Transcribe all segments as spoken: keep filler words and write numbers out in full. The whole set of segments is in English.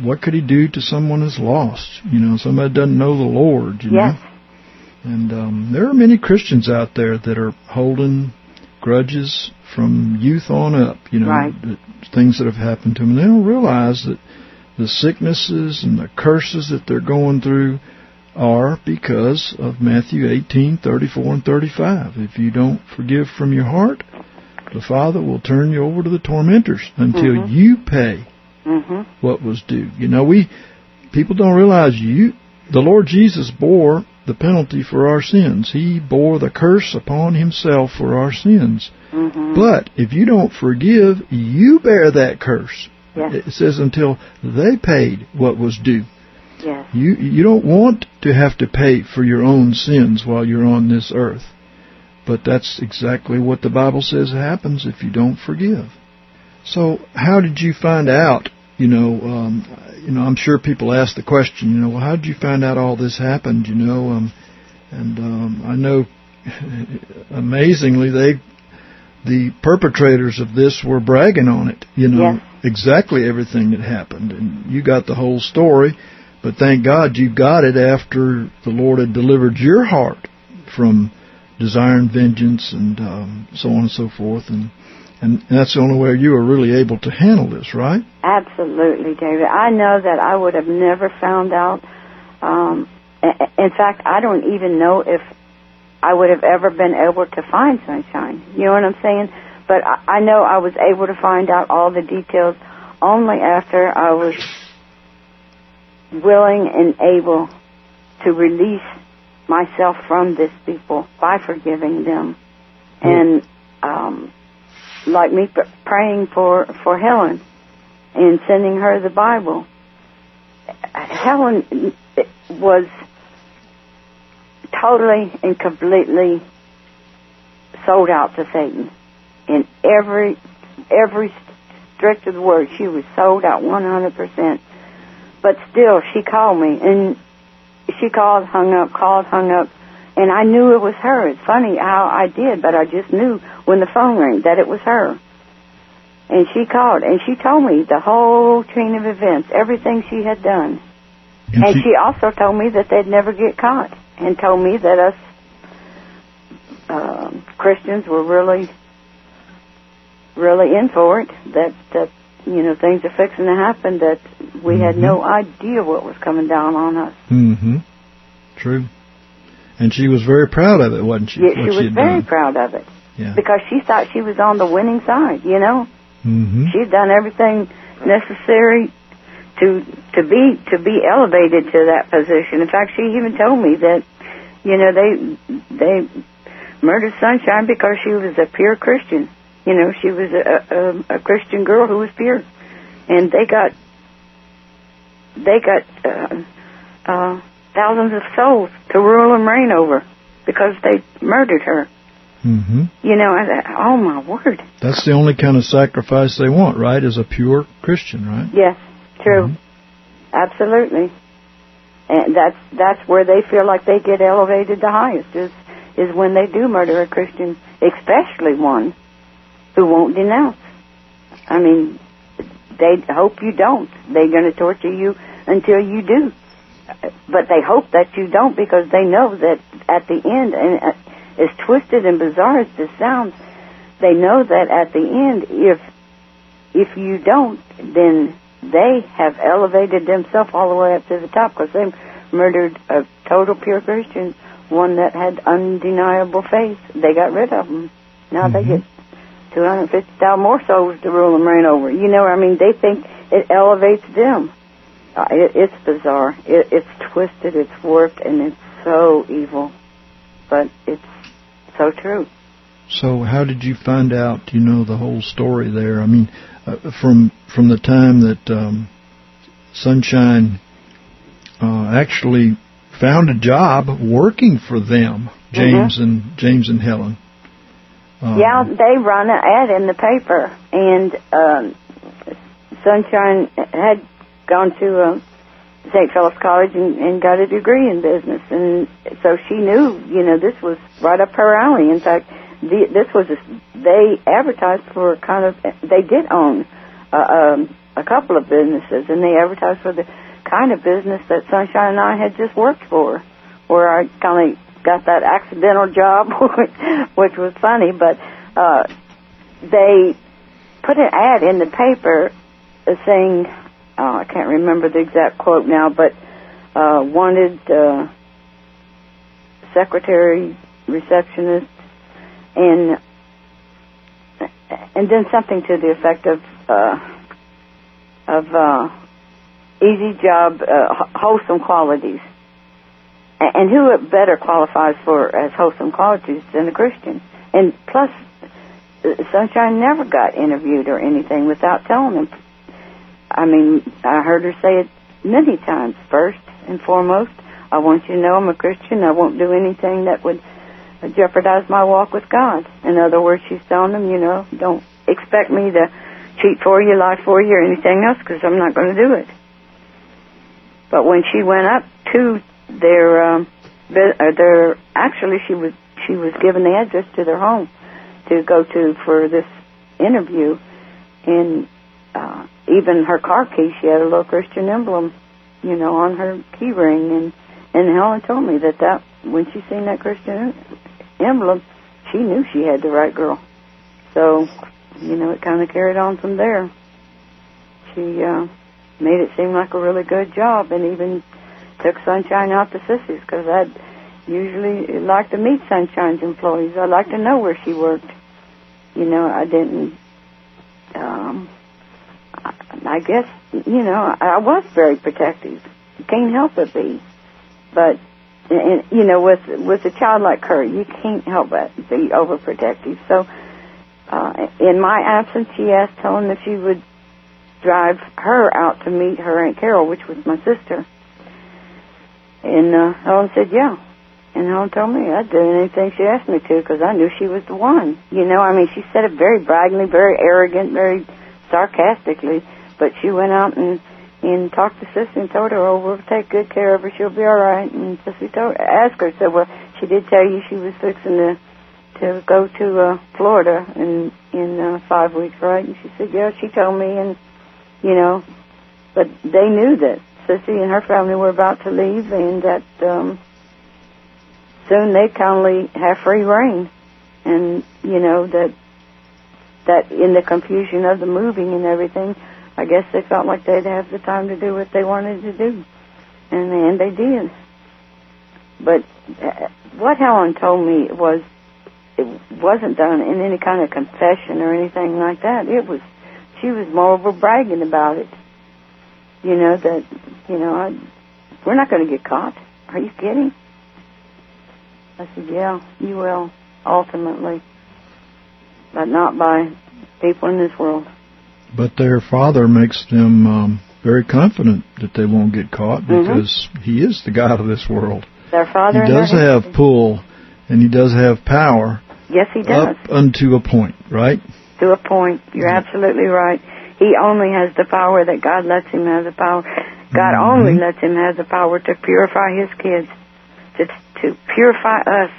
what could he do to someone who's lost? You know, somebody that doesn't know the Lord, you yes. know? And um, there are many Christians out there that are holding grudges from youth on up, you know, right. the things that have happened to them. They don't realize that the sicknesses and the curses that they're going through are because of Matthew eighteen, thirty-four and thirty-five. If you don't forgive from your heart, the Father will turn you over to the tormentors until mm-hmm. you pay mm-hmm. what was due. You know, we people don't realize you. The Lord Jesus bore the penalty for our sins. He bore the curse upon himself for our sins. Mm-hmm. But if you don't forgive, you bear that curse. Yes. It says until they paid what was due. Yes. You you don't want to have to pay for your own sins while you're on this earth. But that's exactly what the Bible says happens if you don't forgive. So how did you find out, you know, um, you know, I'm sure people ask the question, you know, well, how did you find out all this happened, you know? Um, and um, I know, amazingly, they, the perpetrators of this were bragging on it, you know, yes. exactly everything that happened. And you got the whole story, but thank God you got it after the Lord had delivered your heart from desiring vengeance and um, so on and so forth. And, and that's the only way you were really able to handle this, right? Absolutely, David. I know that I would have never found out. Um, in fact, I don't even know if I would have ever been able to find Sunshine. You know what I'm saying? But I know I was able to find out all the details only after I was willing and able to release myself from this people by forgiving them. And um, like me p- praying for, for Helen and sending her the Bible. Helen was totally and completely sold out to Satan. In every every stretch of the word, she was sold out one hundred percent. But still, she called me, and she called, hung up, called, hung up, and I knew it was her. It's funny how I did, but I just knew when the phone rang that it was her. And she called, and she told me the whole chain of events, everything she had done. And, and she, she also told me that they'd never get caught, and told me that us uh, Christians were really, really in for it, that, that you know, things are fixing to happen, that we mm-hmm. had no idea what was coming down on us. Mm-hmm. True. And she was very proud of it, wasn't she? Yeah, she was she very done. proud of it. Yeah. Because she thought she was on the winning side, you know? Mm-hmm. She'd done everything necessary to to be to be elevated to that position. In fact, she even told me that, you know, they they murdered Sunshine because she was a pure Christian. You know, she was a, a, a Christian girl who was pure, and they got they got uh, uh, thousands of souls to rule and reign over because they murdered her. Mm-hmm. You know, I thought, oh my word! That's the only kind of sacrifice they want, right? Is a pure Christian, right? Yes, true, mm-hmm. Absolutely, and that's that's where they feel like they get elevated the highest is is when they do murder a Christian, especially one who won't denounce. I mean, they hope you don't. They're going to torture you until you do. But they hope that you don't because they know that at the end, and as twisted and bizarre as this sounds, they know that at the end, if if you don't, then they have elevated themselves all the way up to the top because they murdered a total pure Christian, one that had undeniable faith. They got rid of them. Now mm-hmm. they get two hundred fifty thousand more souls to rule and reign over. You know, I mean, they think it elevates them. Uh, it, it's bizarre. It, it's twisted, it's warped, and it's so evil. But it's so true. So how did you find out, you know, the whole story there? I mean, uh, from from the time that um, Sunshine uh, actually found a job working for them, James mm-hmm. and James and Helen. Um, yeah, they run an ad in the paper, and um, Sunshine had gone to uh, Saint Philip's College and, and got a degree in business, and so she knew, you know, this was right up her alley. In fact, the, this was a, they advertised for kind of, they did own uh, um, a couple of businesses, and they advertised for the kind of business that Sunshine and I had just worked for, where I kind of got that accidental job, which was funny, but uh, they put an ad in the paper saying, oh, I can't remember the exact quote now, but uh, wanted uh, secretary, receptionist, and and then something to the effect of uh, of uh, easy job, uh, wholesome qualities. And who better qualifies for as wholesome qualities than a Christian? And plus, Sunshine never got interviewed or anything without telling him. I mean, I heard her say it many times. First and foremost, I want you to know I'm a Christian. I won't do anything that would jeopardize my walk with God. In other words, she's telling them, you know, don't expect me to cheat for you, lie for you, or anything else, because I'm not going to do it. But when she went up to their, um, their, actually, she was she was given the address to their home to go to for this interview, and uh, even her car key, she had a little Christian emblem, you know, on her key ring, and and Helen told me that that when she seen that Christian emblem, she knew she had the right girl. So, you know, it kind of carried on from there. She uh, made it seem like a really good job, and even took Sunshine out to Sissy's, because I'd usually like to meet Sunshine's employees. I'd like to know where she worked. You know, I didn't, um, I, I guess, you know, I, I was very protective. You can't help but be. But, and, you know, with with a child like her, you can't help but be overprotective. So, uh, in my absence, she asked Helen if she would drive her out to meet her Aunt Carol, which was my sister. And uh, Helen said, yeah. And Helen told me I'd do anything she asked me to, because I knew she was the one. You know, I mean, she said it very braggingly, very arrogant, very sarcastically. But she went out and, and talked to Sissy and told her, oh, we'll take good care of her. She'll be all right. And Sissy told, asked her, said, well, she did tell you she was fixing to to go to uh, Florida in, in uh, five weeks, right? And she said, yeah, she told me. And, you know, but they knew that Sissy and her family were about to leave, and that um, soon they'd kindly have free reign. And, you know, that that in the confusion of the moving and everything, I guess they felt like they'd have the time to do what they wanted to do. And, and they did. But uh, what Helen told me was, it wasn't done in any kind of confession or anything like that. It was, she was more of a bragging about it. You know, that, you know, I, we're not going to get caught. Are you kidding? I said, yeah, you will, ultimately. But not by people in this world. But their father makes them um, very confident that they won't get caught, because mm-hmm. he is the God of this world. Their father He does have history. pull, and he does have power. Yes, he does. Up unto a point, right? To a point. You're mm-hmm. absolutely right. He only has the power that God lets him have the power. God mm-hmm. only lets him have the power to purify his kids, to, to purify us.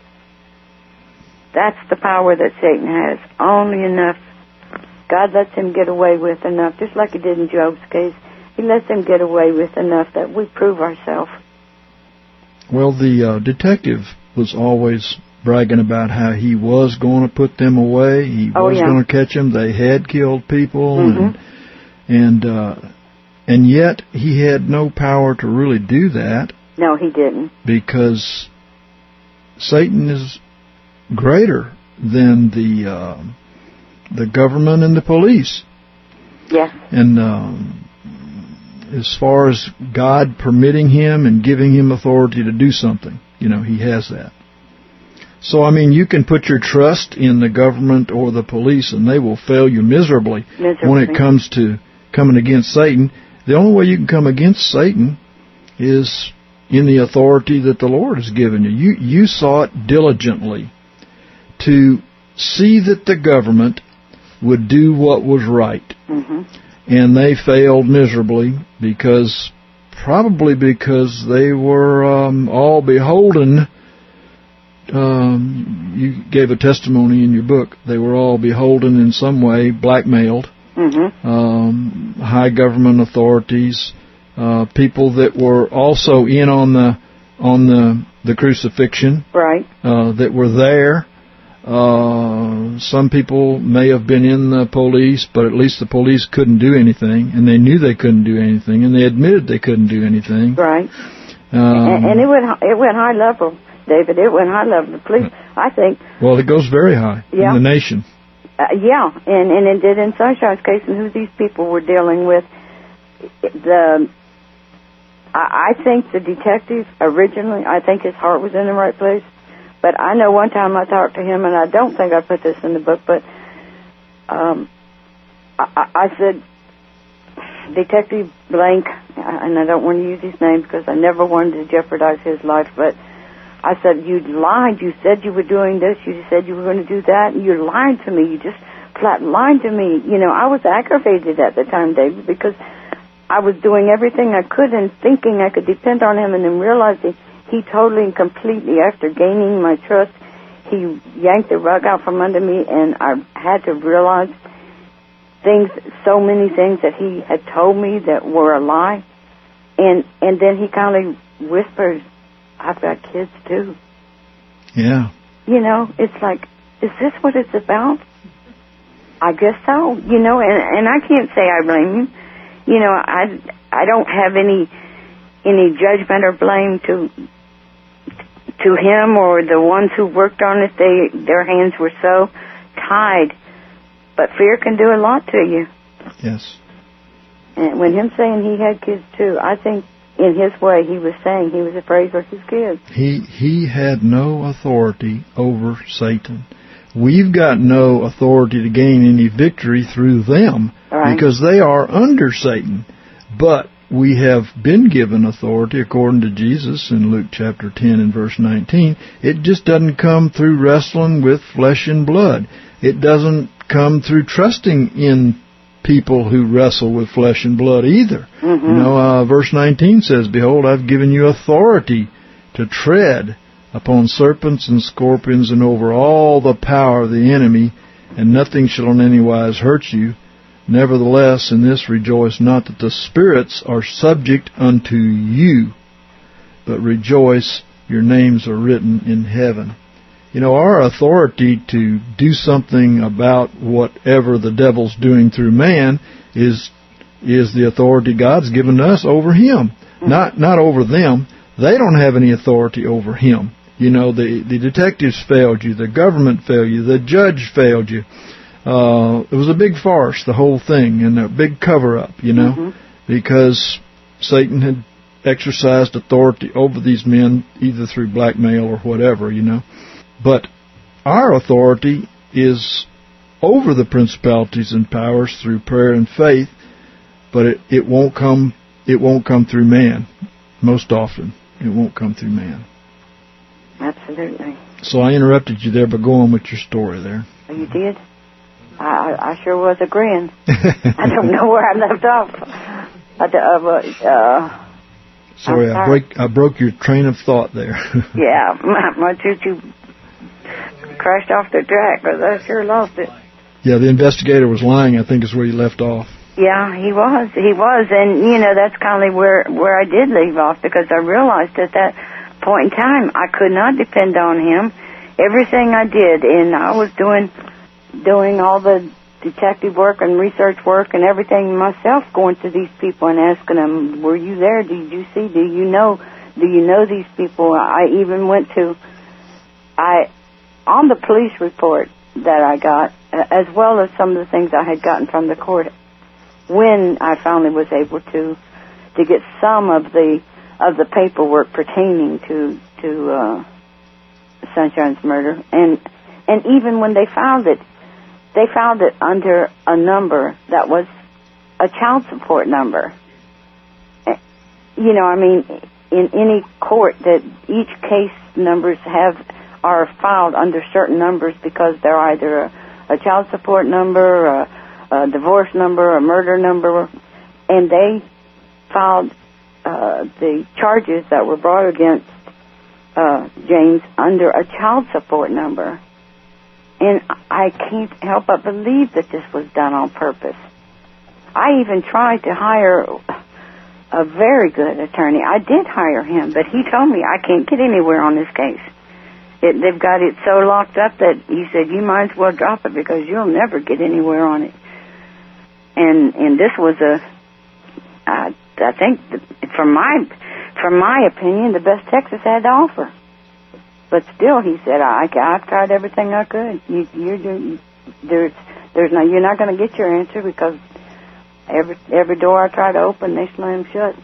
That's the power that Satan has. Only enough. God lets him get away with enough, just like he did in Job's case. He lets him get away with enough that we prove ourselves. Well, the uh, detective was always bragging about how he was going to put them away. He oh, was yeah. going to catch them. They had killed people, mm-hmm. and and uh, and yet he had no power to really do that. No, he didn't, because Satan is greater than the uh, the government and the police. Yes. And um, as far as God permitting him and giving him authority to do something, you know, he has that. So, I mean, you can put your trust in the government or the police, and they will fail you miserably, miserably. when it comes to coming against Satan. The only way you can come against Satan is in the authority that the Lord has given you. You, you sought diligently to see that the government would do what was right. Mm-hmm. And they failed miserably, because probably because they were um, all beholden. Um, you gave a testimony in your book. They were all beholden in some way, blackmailed, mm-hmm. um, high government authorities, uh, people that were also in on the on the the crucifixion, right? Uh, that were there. Uh, some people may have been in the police, but at least the police couldn't do anything, and they knew they couldn't do anything, and they admitted they couldn't do anything. Right. Um, and, and it went it went high level, David. It went high level. The police, I think. Well, it goes very high yeah. in the nation. Uh, yeah, and and it did in Sunshine's case, and who these people were dealing with. The I, I think the detective originally, I think his heart was in the right place. But I know one time I talked to him, and I don't think I put this in the book, but um, I, I said, Detective Blank, and I don't want to use his name because I never wanted to jeopardize his life, but I said, you lied. You said you were doing this. You said you were going to do that, and you lied to me. You just flat lied to me. You know, I was aggravated at the time, David, because I was doing everything I could and thinking I could depend on him, and then realizing he totally and completely, after gaining my trust, he yanked the rug out from under me, and I had to realize things, so many things that he had told me that were a lie. And and then he kind of whispers, I've got kids too. Yeah. You know, it's like, is this what it's about? I guess so. You know, and, and I can't say I blame him. You know, I, I don't have any any judgment or blame to to him or the ones who worked on it. They their hands were so tied. But fear can do a lot to you. Yes. And when him saying he had kids too, I think in his way he was saying he was afraid for his kids. He he had no authority over Satan. We've got no authority to gain any victory through them, right, because they are under Satan. But we have been given authority according to Jesus in Luke chapter ten and verse nineteen. It just doesn't come through wrestling with flesh and blood. It doesn't come through trusting in people who wrestle with flesh and blood either. Mm-hmm. You know, uh, verse nineteen says, Behold, I've given you authority to tread upon serpents and scorpions and over all the power of the enemy, and nothing shall in any wise hurt you. Nevertheless, in this rejoice not that the spirits are subject unto you, but rejoice your names are written in heaven. You know, our authority to do something about whatever the devil's doing through man is is the authority God's given us over him, mm-hmm. not not over them. They don't have any authority over him. You know, the the detectives failed you, the government failed you, the judge failed you. Uh, it was a big farce, the whole thing, and a big cover-up, you know, mm-hmm. because Satan had exercised authority over these men, either through blackmail or whatever, you know. But our authority is over the principalities and powers through prayer and faith, but it, it won't come it won't come through man. Most often, it won't come through man. Absolutely. So I interrupted you there, but go on with your story there. Oh, you did? I, I sure was agreeing. I don't know where I left off. I, uh, uh, Sorry, I break I broke your train of thought there. Yeah, my, my choo-choo crashed off the track because I sure lost it. Yeah, the investigator was lying, I think is where you left off. Yeah, he was. He was. And, you know, that's kind of where, where I did leave off, because I realized at that point in time I could not depend on him. Everything I did, and I was doing doing all the detective work and research work and everything myself, going to these people and asking them, were you there? Did you see? Do you know? Do you know these people? I even went to, I, on the police report that I got, as well as some of the things I had gotten from the court, when I finally was able to, to get some of the, of the paperwork pertaining to, to, uh, Sunshine's murder. And, and even when they found it, they found it under a number that was a child support number. You know, I mean, in any court, that each case numbers have are filed under certain numbers because they're either a, a child support number, a, a divorce number, a murder number, and they filed uh, the charges that were brought against uh, James under a child support number. And I can't help but believe that this was done on purpose. I even tried to hire a very good attorney. I did hire him, but he told me I can't get anywhere on this case. It, they've got it so locked up that he said, you might as well drop it because you'll never get anywhere on it. And and this was a, uh, I think, from my from my opinion, the best Texas had to offer. But still, he said, I, I've tried everything I could. You, you're doing, there's there's no, you're not going to get your answer because every every door I try to open, they slam shut.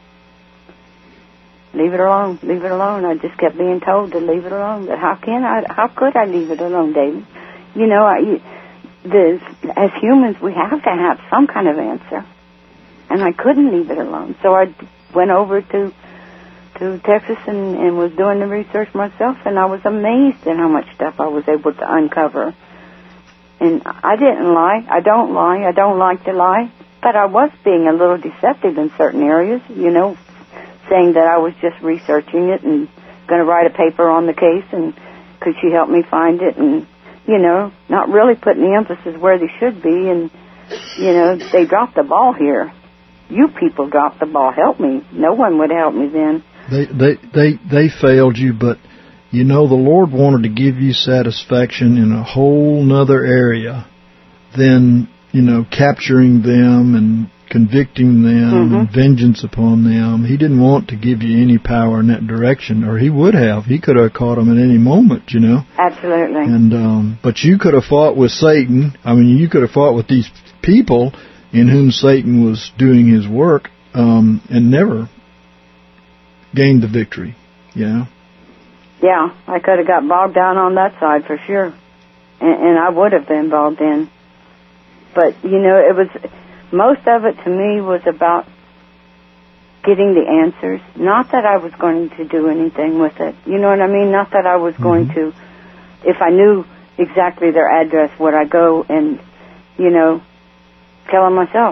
Leave it alone. Leave it alone. I just kept being told to leave it alone. But how can I? How could I leave it alone, David? You know, I, this, as humans, we have to have some kind of answer, and I couldn't leave it alone. So I went over to to Texas and, and was doing the research myself, and I was amazed at how much stuff I was able to uncover. And I didn't lie. I don't lie. I don't like to lie, but I was being a little deceptive in certain areas. You know, saying that I was just researching it and going to write a paper on the case, and could she help me find it, and, you know, not really putting the emphasis where they should be, and, you know, they dropped the ball here. You people dropped the ball. Help me. No one would help me then. They, they, they, they failed you, but, you know, the Lord wanted to give you satisfaction in a whole nother area than, you know, capturing them and convicting them mm-hmm. and vengeance upon them. He didn't want to give you any power in that direction, or he would have. He could have caught them at any moment, you know. Absolutely. And um, but you could have fought with Satan. I mean, you could have fought with these people in whom Satan was doing his work, um, and never gained the victory, you know. Yeah, I could have got bogged down on that side for sure, and, and I would have been bogged in. But, you know, it was... most of it to me was about getting the answers. Not that I was going to do anything with it. You know what I mean? Not that I was mm-hmm. going to, if I knew exactly their address, would I go and, you know, tell them myself?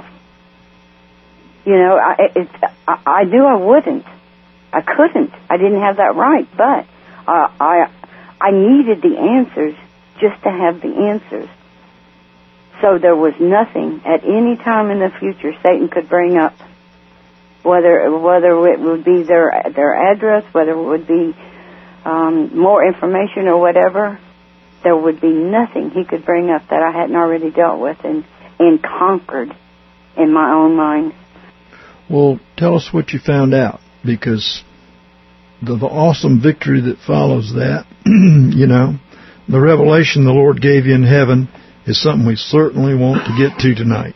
You know, I, it, I, I knew I wouldn't. I couldn't. I didn't have that right. But uh, I, I needed the answers just to have the answers. So there was nothing at any time in the future Satan could bring up, whether whether it would be their their address, whether it would be um, more information or whatever. There would be nothing he could bring up that I hadn't already dealt with and, and conquered in my own mind. Well, tell us what you found out, because the, the awesome victory that follows that, you know, the revelation the Lord gave you in heaven is something we certainly want to get to tonight.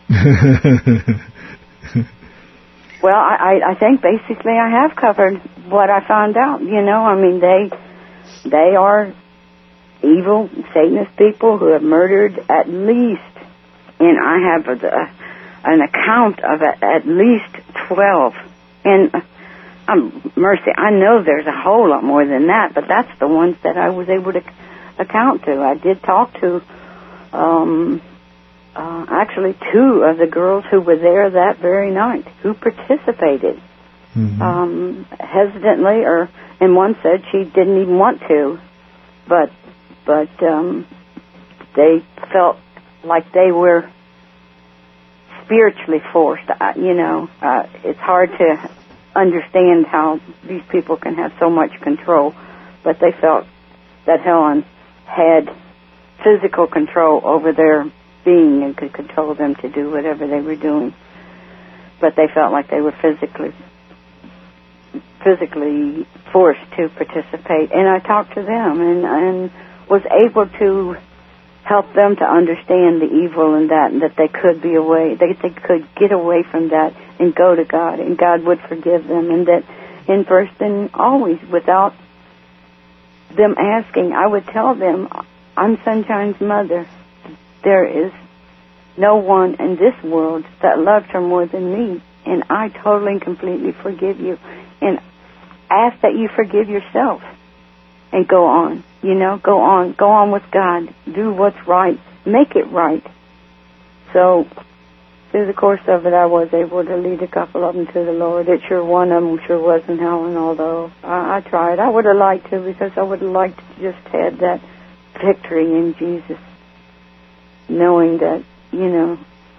Well, I, I think basically I have covered what I found out. You know, I mean, they they are evil Satanist people who have murdered at least, and I have a, a, an account of a, at least twelve. And um, mercy, I know there's a whole lot more than that, but that's the ones that I was able to account to. I did talk to Um, uh, actually two of the girls who were there that very night, who participated, mm-hmm. um, hesitantly, or, and one said she didn't even want to, but, but, um, they felt like they were spiritually forced. Uh, you know, uh, it's hard to understand how these people can have so much control, but they felt that Helen had physical control over their being and could control them to do whatever they were doing. But they felt like they were physically physically forced to participate. And I talked to them and, and was able to help them to understand the evil in that, and that they could be away, they, they could get away from that and go to God, and God would forgive them, and that in first and always, without them asking, I would tell them, I'm Sunshine's mother. There is no one in this world that loved her more than me, and I totally and completely forgive you. And ask that you forgive yourself and go on. You know, go on. Go on with God. Do what's right. Make it right. So through the course of it, I was able to lead a couple of them to the Lord. It sure, one of them sure wasn't Helen, although I, I tried. I would have liked to, because I would have liked to just had that victory in Jesus, knowing that, you know,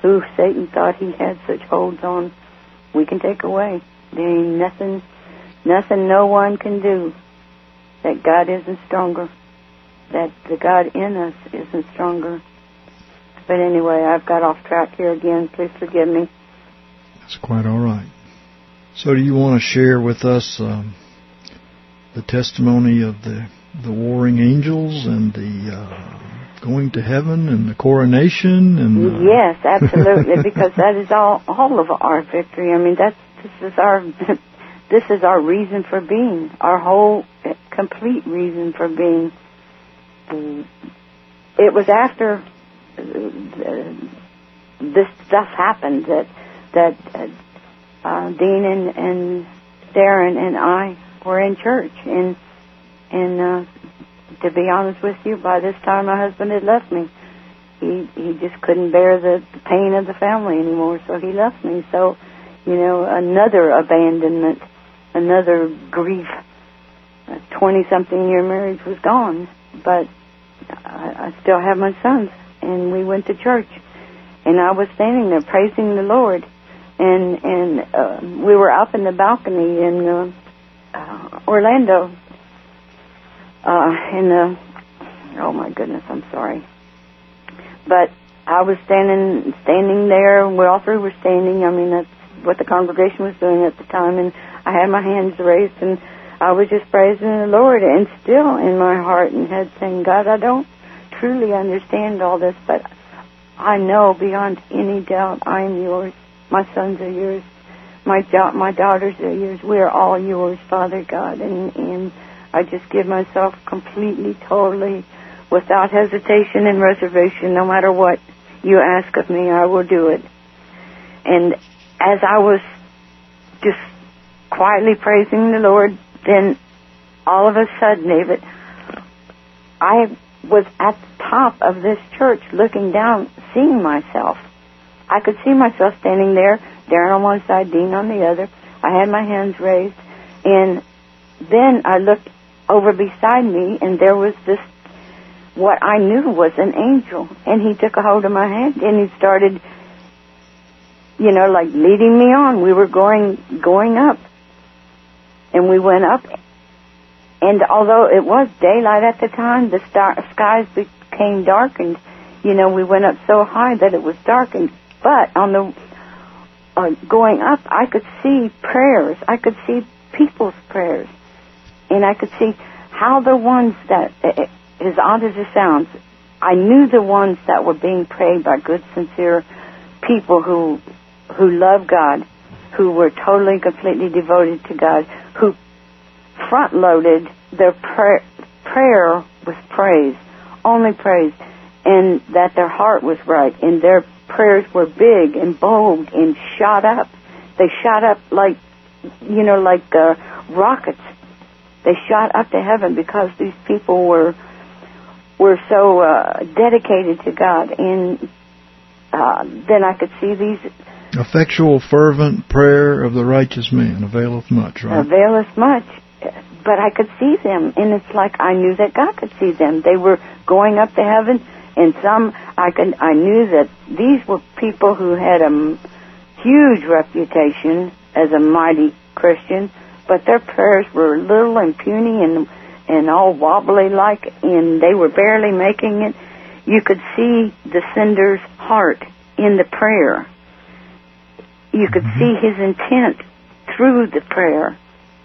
who Satan thought he had such holds on, we can take away. There ain't nothing, nothing no one can do that God isn't stronger, that the God in us isn't stronger. But anyway, I've got off track here again. Please forgive me. That's quite all right. So do you want to share with us um, the testimony of the, the warring angels and the uh, going to heaven and the coronation? And uh... Yes, absolutely, because that is all, all of our victory. I mean, that's this is our this is our reason for being, our whole complete reason for being. It was after this stuff happened that that uh, Dean and, and Darren and I were in church, and and uh, to be honest with you, by this time my husband had left me. He he just couldn't bear the, the pain of the family anymore, so he left me. So, you know, another abandonment, another grief. A twenty-something year marriage was gone, but I, I still have my sons, and we went to church, and I was standing there praising the Lord, and and uh, we were up in the balcony in uh, uh, Orlando, uh, in the, oh my goodness, I'm sorry, but I was standing standing there, and we all three were standing. I mean, that's what the congregation was doing at the time, and I had my hands raised, and I was just praising the Lord, and still in my heart and head saying, God, I don't truly understand all this, but I know beyond any doubt I am yours. My sons are yours. My da- my daughters are yours. We are all yours, Father God. And, and I just give myself completely, totally, without hesitation and reservation, no matter what you ask of me, I will do it. And as I was just quietly praising the Lord, then all of a sudden, David, I was at the top of this church looking down, seeing myself. I could see myself standing there, Darren on one side, Dean on the other. I had my hands raised, and then I looked over beside me, and there was this, what I knew was an angel, and he took a hold of my hand, and he started, you know, like leading me on. We were going going up. And we went up, and although it was daylight at the time, the star- skies became darkened. You know, we went up so high that it was darkened. But on the uh, going up, I could see prayers. I could see people's prayers. And I could see how the ones that, as odd as it sounds, I knew the ones that were being prayed by good, sincere people who who love God, who were totally and completely devoted to God, who front-loaded their prayer, prayer with praise, only praise, and that their heart was right, and their prayers were big and bold and shot up. They shot up like, you know, like uh, rockets. They shot up to heaven because these people were were so uh, dedicated to God. And uh, then I could see these... Effectual, fervent prayer of the righteous man availeth much, right? Availeth much. But I could see them, and it's like I knew that God could see them. They were going up to heaven, and some, I could, I knew that these were people who had a huge reputation as a mighty Christian, but their prayers were little and puny and, and all wobbly-like, and they were barely making it. You could see the sender's heart in the prayer. You could mm-hmm. see his intent through the prayer.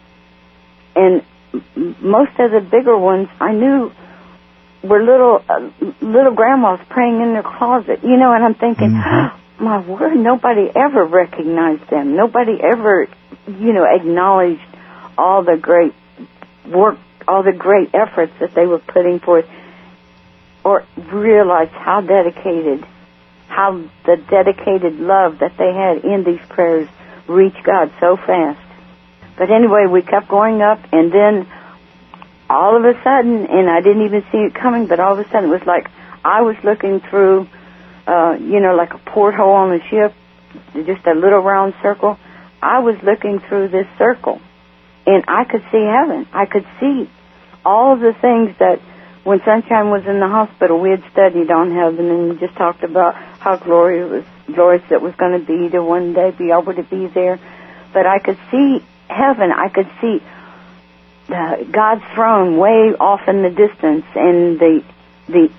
And most of the bigger ones I knew were little uh, little grandmas praying in their closet, you know, and I'm thinking, mm-hmm. oh, my word, nobody ever recognized them. Nobody ever, you know, acknowledged all the great work, all the great efforts that they were putting forth, or realized how dedicated, how the dedicated love that they had in these prayers reached God so fast. But anyway, we kept going up, and then all of a sudden, and I didn't even see it coming, but all of a sudden it was like I was looking through, uh, you know, like a porthole on a ship, just a little round circle. I was looking through this circle, and I could see heaven. I could see all of the things that when Sunshine was in the hospital, we had studied on heaven and just talked about how glorious, glorious it was going to be to one day be able to be there. But I could see heaven. I could see uh, God's throne way off in the distance, and the the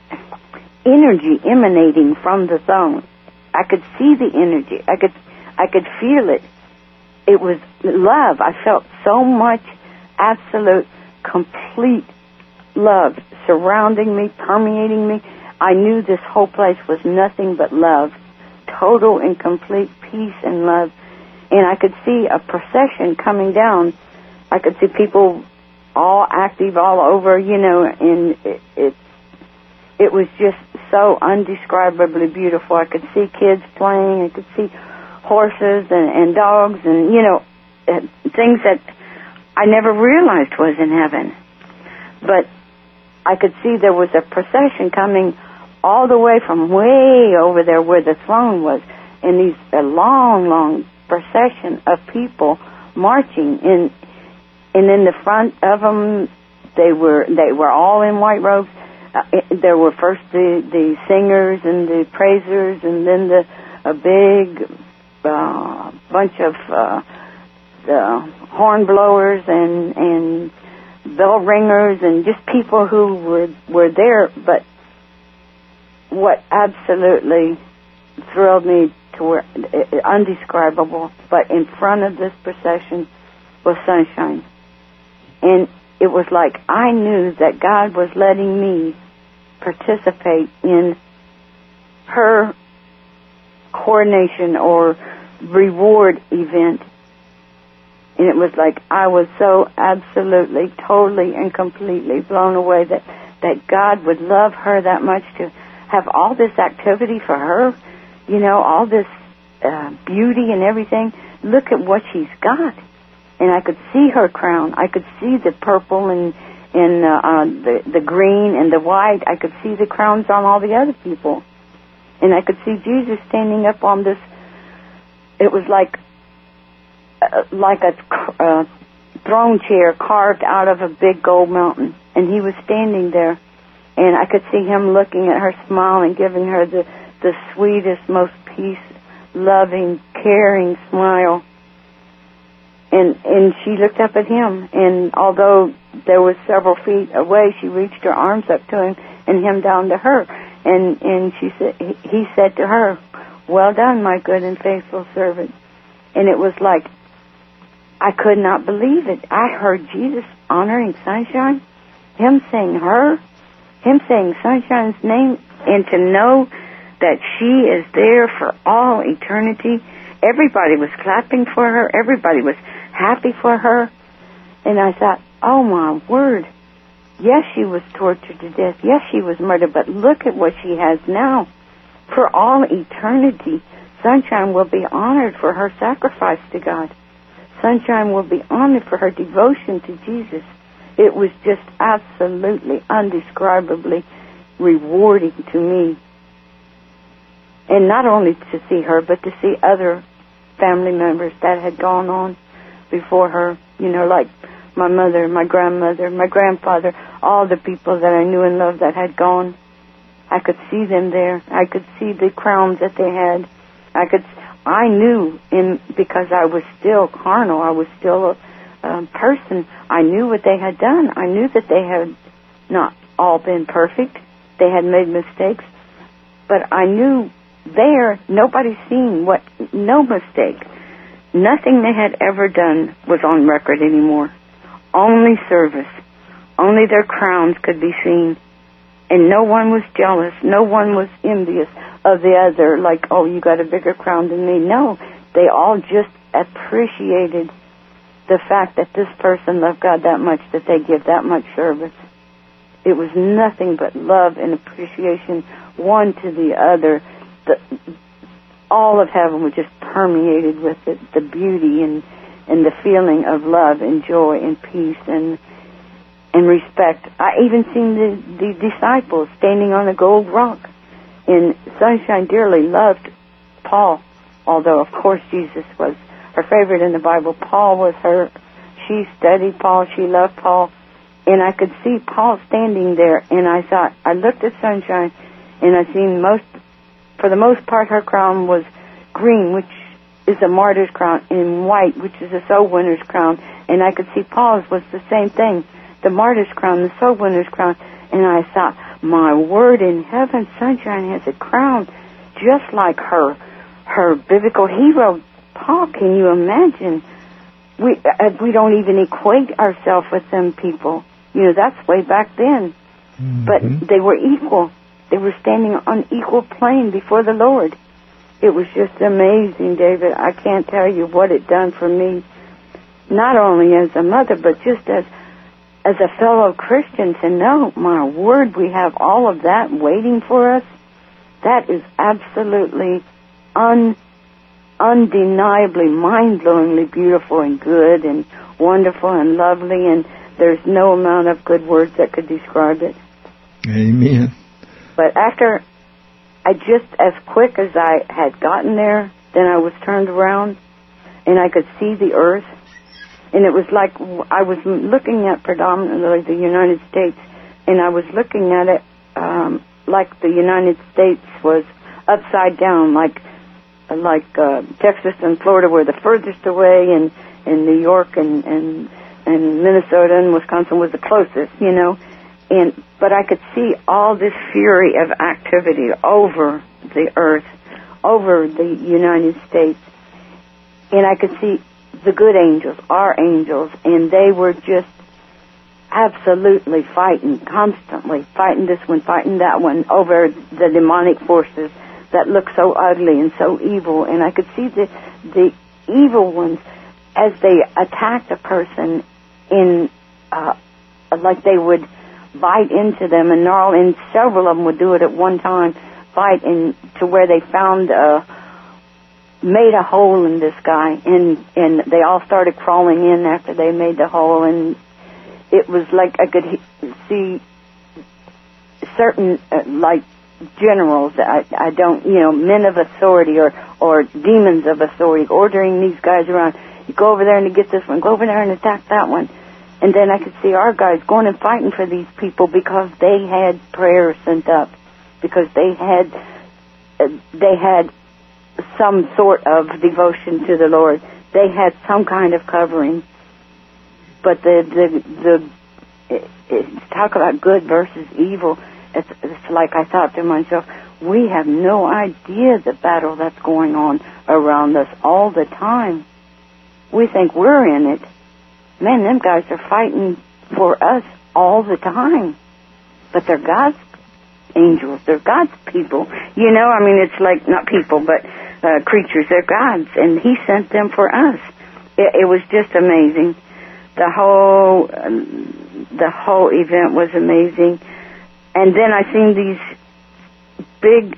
energy emanating from the throne. I could see the energy. I could I could feel it. It was love. I felt so much absolute, complete love surrounding me, permeating me. I knew this whole place was nothing but love, total and complete peace and love. And I could see a procession coming down. I could see people all active all over, you know, and it, it, it was just so undescribably beautiful. I could see kids playing. I could see horses and, and dogs and, you know, things that I never realized was in heaven. But I could see there was a procession coming all the way from way over there where the throne was, and these a long, long procession of people marching. And and in the front of them, they were they were all in white robes. Uh, it, there were first the the singers and the praisers, and then the a big uh, bunch of uh, the horn blowers and and bell ringers and just people who were were there. But what absolutely thrilled me to where uh, undescribable, but in front of this procession was sunshine. And it was like I knew that God was letting me participate in her coronation or reward event. And it was like I was so absolutely, totally, and completely blown away that, that God would love her that much to have all this activity for her, you know, all this uh, beauty and everything. Look at what she's got. And I could see her crown. I could see the purple and, and uh, uh, the, the green and the white. I could see the crowns on all the other people. And I could see Jesus standing up on this. It was like uh, like a uh, throne chair carved out of a big gold mountain. And he was standing there. And I could see him looking at her, smiling, giving her the, the sweetest, most peace-loving, caring smile. And and she looked up at him, and although there was several feet away, she reached her arms up to him and him down to her. And and she said, he said to her, "Well done, my good and faithful servant." And it was like I could not believe it. I heard Jesus honoring Sunshine, him saying her, him saying Sunshine's name, and to know that she is there for all eternity. Everybody was clapping for her. Everybody was happy for her. And I thought, oh, my word. Yes, she was tortured to death. Yes, she was murdered. But look at what she has now. For all eternity, Sunshine will be honored for her sacrifice to God. Sunshine will be honored for her devotion to Jesus. It was just absolutely, undescribably rewarding to me. And not only to see her, but to see other family members that had gone on before her, you know, like my mother, my grandmother, my grandfather, all the people that I knew and loved that had gone. I could see them there. I could see the crowns that they had. I could, I knew, in because I was still carnal, I was still a, a person. I knew what they had done. I knew that they had not all been perfect. They had made mistakes. But I knew there, nobody's seen what, no mistake. Nothing they had ever done was on record anymore. Only service. Only their crowns could be seen. And no one was jealous. No one was envious of the other, like, oh, you got a bigger crown than me. No, they all just appreciated the fact that this person loved God that much, that they give that much service. It was nothing but love and appreciation, one to the other. The, all of heaven was just permeated with it, the beauty and, and the feeling of love and joy and peace and and respect. I even seen the, the disciples standing on a gold rock. And Sunshine dearly loved Paul, although, of course, Jesus was her favorite in the Bible. Paul was her. She studied Paul. She loved Paul. And I could see Paul standing there, and I thought, I looked at Sunshine, and I seen most for the most part, her crown was green, which is a martyr's crown, and white, which is a soul winner's crown. And I could see Paul's was the same thing, the martyr's crown, the soul winner's crown. And I thought, my word in heaven, Sunshine has a crown just like her, her biblical hero, Paul. Can you imagine? We uh, we don't even equate ourselves with them people. You know, that's way back then. Mm-hmm. But they were equal. They were standing on equal plane before the Lord. It was just amazing, David. I can't tell you what it done for me, not only as a mother, but just as as a fellow Christian, to know, my word, we have all of that waiting for us. That is absolutely un, undeniably, mind-blowingly beautiful and good and wonderful and lovely, and there's no amount of good words that could describe it. Amen. But after, I just, as quick as I had gotten there, then I was turned around, and I could see the earth. And it was like I was looking at predominantly the United States, and I was looking at it um, like the United States was upside down, like like uh, Texas and Florida were the furthest away, and, and New York and, and and Minnesota and Wisconsin was the closest, you know. And but I could see all this fury of activity over the earth, over the United States, and I could see the good angels, our angels, and they were just absolutely fighting, constantly fighting this one, fighting that one, over the demonic forces that look so ugly and so evil. And I could see the the evil ones as they attacked a person in, uh, like they would bite into them and gnarl, and several of them would do it at one time, bite in to where they found uh made a hole in this guy, and and they all started crawling in after they made the hole, and it was like I could he- see certain uh, like generals, I, I don't, you know, men of authority or or demons of authority ordering these guys around. You go over there and you get this one, go over there and attack that one. And then I could see our guys going and fighting for these people because they had prayers sent up, because they had uh, they had some sort of devotion to the Lord. They had some kind of covering. But the the the it, it, talk about good versus evil. It's, it's like I thought to myself, we have no idea the battle that's going on around us all the time. We think we're in it. Man, them guys are fighting for us all the time. But they're God's angels. They're God's people. You know, I mean, it's like, not people, but uh, creatures. They're God's, and He sent them for us. It, it was just amazing. The whole, um, the whole event was amazing. And then I seen these big,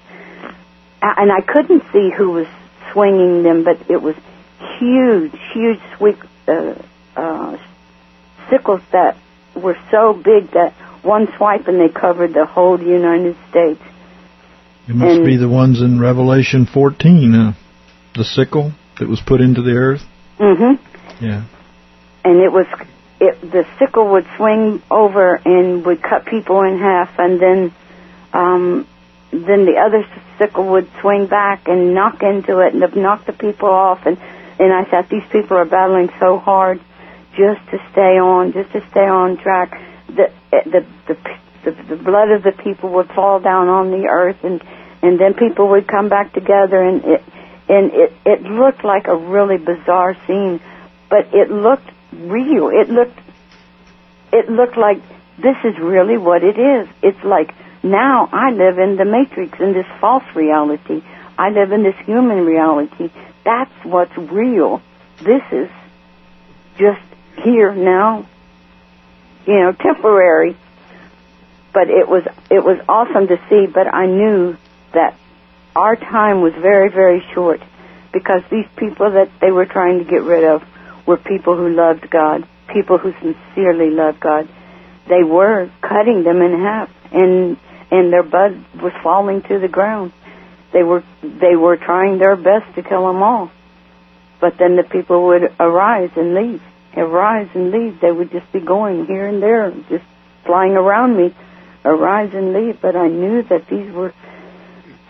and I couldn't see who was swinging them, but it was huge, huge sweep, uh, uh, sickles that were so big that one swipe and they covered the whole United States. It must and, be the ones in Revelation fourteen, uh, the sickle that was put into the earth. Mm-hmm. Yeah. And it was, it, the sickle would swing over and would cut people in half, and then, um, then the other sickle would swing back and knock into it and knock the people off. And, and I thought, these people are battling so hard just to stay on, just to stay on track. The, the, the, the, the blood of the people would fall down on the earth, and, and then people would come back together, and it, and it, it looked like a really bizarre scene, but it looked real. It looked, it looked like this is really what it is. It's like, now I live in the matrix, in this false reality. I live in this human reality. That's what's real. This is just here now, you know, temporary. But it was it was awesome to see. But I knew that our time was very, very short, because these people that they were trying to get rid of were people who loved God, people who sincerely loved God. They were cutting them in half, and and their blood was falling to the ground. They were they were trying their best to kill them all. But then the people would arise and leave, arise and leave. They would just be going here and there, just flying around me, arise and leave. But I knew that these were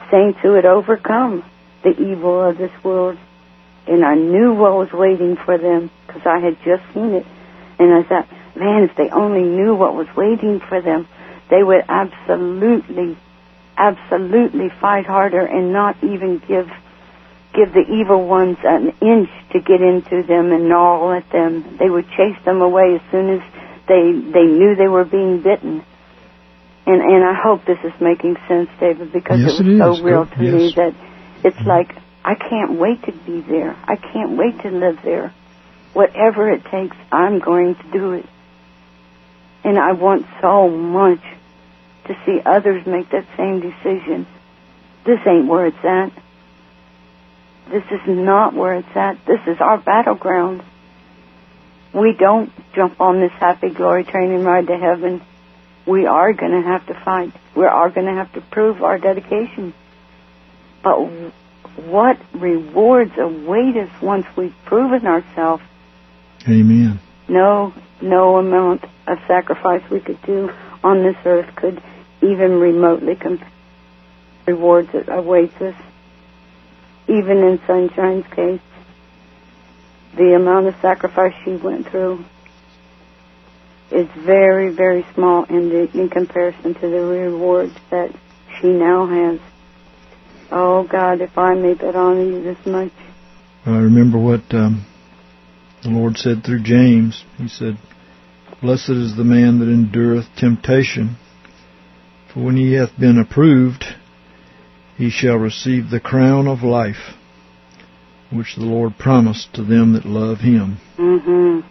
saints who had overcome the evil of this world. And I knew what was waiting for them because I had just seen it. And I thought, man, if they only knew what was waiting for them, they would absolutely, absolutely fight harder and not even give give the evil ones an inch to get into them and gnaw at them. They would chase them away as soon as they they knew they were being bitten. And and I hope this is making sense, David, because yes, it was it so is. real to yes. me that it's like, I can't wait to be there. I can't wait to live there. Whatever it takes, I'm going to do it. And I want so much to see others make that same decision. This ain't where it's at. This is not where it's at. This is our battleground. We don't jump on this happy glory train and ride to heaven. We are going to have to fight. We are going to have to prove our dedication. But what rewards await us once we've proven ourselves? Amen. No, no amount of sacrifice we could do on this earth could even remotely compare the rewards that awaits us. Even in Sunshine's case, the amount of sacrifice she went through is very, very small in, the, in comparison to the rewards that she now has. Oh, God, if I may but honor you this much. I remember what um, the Lord said through James. He said, "Blessed is the man that endureth temptation, for when he hath been approved, he shall receive the crown of life, which the Lord promised to them that love him." Mm-hmm.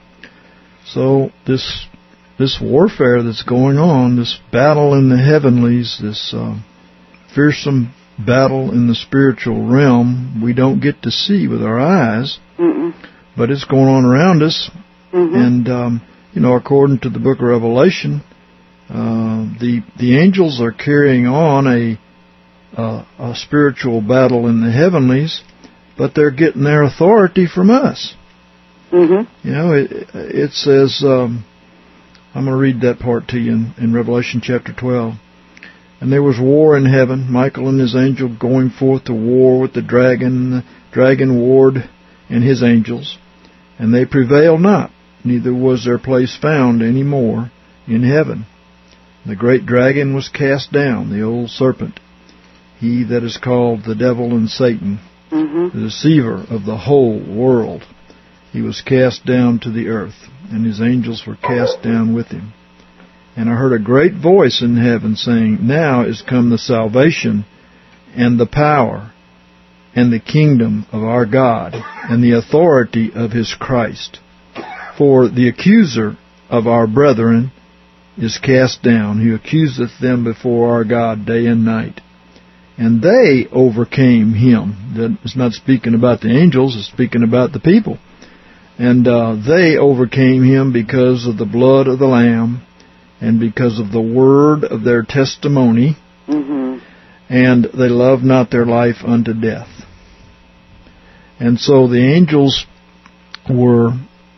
So this this warfare that's going on, this battle in the heavenlies, this uh, fearsome battle in the spiritual realm, we don't get to see with our eyes, Mm-mm. but it's going on around us. Mm-hmm. And, um, you know, according to the book of Revelation, uh, the the angels are carrying on a Uh, a spiritual battle in the heavenlies, but they're getting their authority from us. Mm-hmm. You know, it, it says, um, I'm going to read that part to you in, in Revelation chapter twelve. "And there was war in heaven, Michael and his angel going forth to war with the dragon, and the dragon warred and his angels. And they prevailed not, neither was their place found any more in heaven. The great dragon was cast down, the old serpent, he that is called the devil and Satan, mm-hmm. the deceiver of the whole world. He was cast down to the earth, and his angels were cast down with him. And I heard a great voice in heaven saying, Now is come the salvation and the power and the kingdom of our God and the authority of his Christ. For the accuser of our brethren is cast down, who accuseth them before our God day and night. And they overcame him." It's not speaking about the angels, it's speaking about the people. "And uh, they overcame him because of the blood of the Lamb and because of the word of their testimony, mm-hmm. and they loved not their life unto death." And so the angels were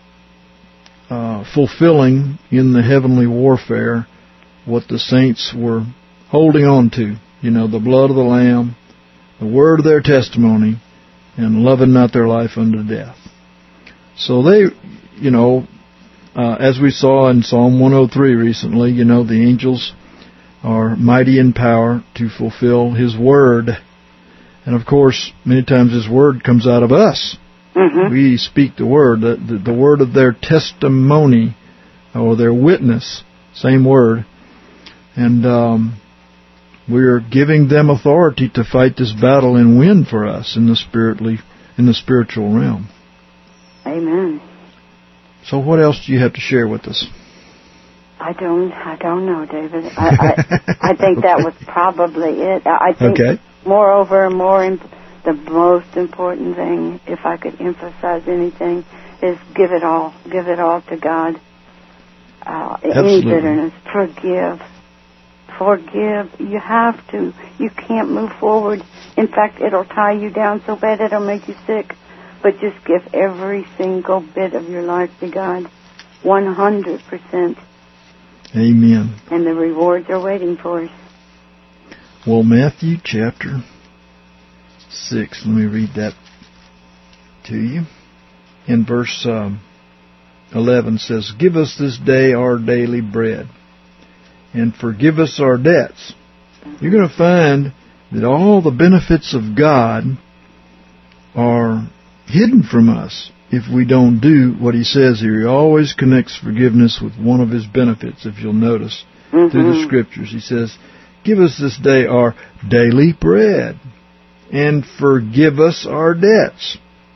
uh, fulfilling in the heavenly warfare what the saints were holding on to. You know, the blood of the Lamb, the word of their testimony, and loving not their life unto death. So they, you know, uh, as we saw in Psalm one oh three recently, you know, the angels are mighty in power to fulfill his word. And of course, many times his word comes out of us. Mm-hmm. We speak the word, the, the, the word of their testimony, or their witness, same word. And um, we're giving them authority to fight this battle and win for us in the spiritually, in the spiritual realm. Amen. So what else do you have to share with us? I don't. I don't know, David. I I, I think okay. that was probably it. I think, okay. moreover, more imp- the most important thing, if I could emphasize anything, is give it all. Give it all to God. Uh, any bitterness, forgive. Forgive. You have to. You can't move forward. In fact, it'll tie you down so bad it'll make you sick. But just give every single bit of your life to God. one hundred percent. Amen. And the rewards are waiting for us. Well, Matthew chapter six. Let me read that to you. In verse um, eleven says, "Give us this day our daily bread, and forgive us our debts." You're going to find that all the benefits of God are hidden from us if we don't do what He says here. He always connects forgiveness with one of His benefits, if you'll notice, mm-hmm. through the Scriptures. He says, "Give us this day our daily bread, and forgive us our debts,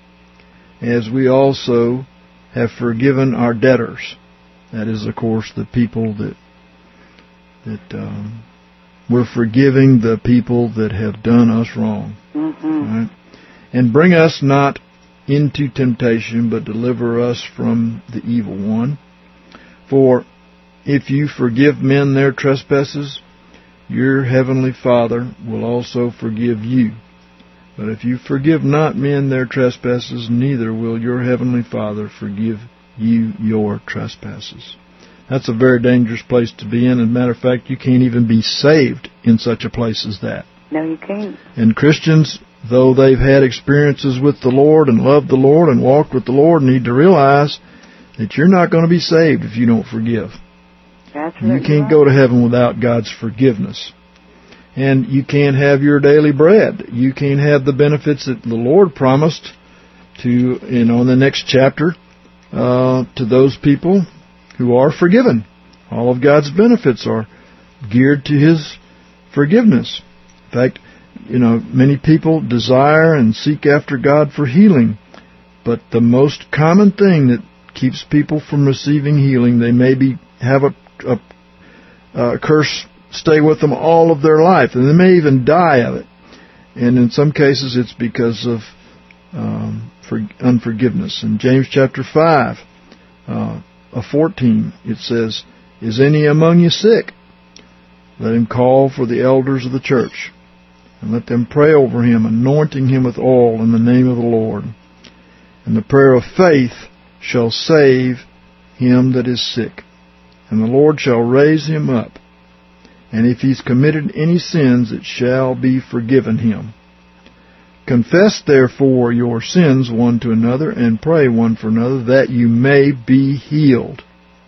as we also have forgiven our debtors." That is, of course, the people that that um, we're forgiving the people that have done us wrong. Mm-hmm. Right? "And bring us not into temptation, but deliver us from the evil one. For if you forgive men their trespasses, your heavenly Father will also forgive you. But if you forgive not men their trespasses, neither will your heavenly Father forgive you your trespasses." That's a very dangerous place to be in. As a matter of fact, you can't even be saved in such a place as that. No, you can't. And Christians, though they've had experiences with the Lord and loved the Lord and walked with the Lord, need to realize that you're not going to be saved if you don't forgive. That's you right. can't go to heaven without God's forgiveness. And you can't have your daily bread. You can't have the benefits that the Lord promised to, you know, in the next chapter, uh, to those people who are forgiven. All of God's benefits are geared to His forgiveness. In fact, you know, many people desire and seek after God for healing, but the most common thing that keeps people from receiving healing, they maybe have a, a, a curse stay with them all of their life, and they may even die of it. And in some cases, it's because of um, for unforgiveness. In James chapter five, uh, fourteen, it says, "Is any among you sick? Let him call for the elders of the church, and let them pray over him, anointing him with oil in the name of the Lord. And the prayer of faith shall save him that is sick, and the Lord shall raise him up. And if he's committed any sins, it shall be forgiven him. Confess therefore your sins one to another, and pray one for another, that you may be healed.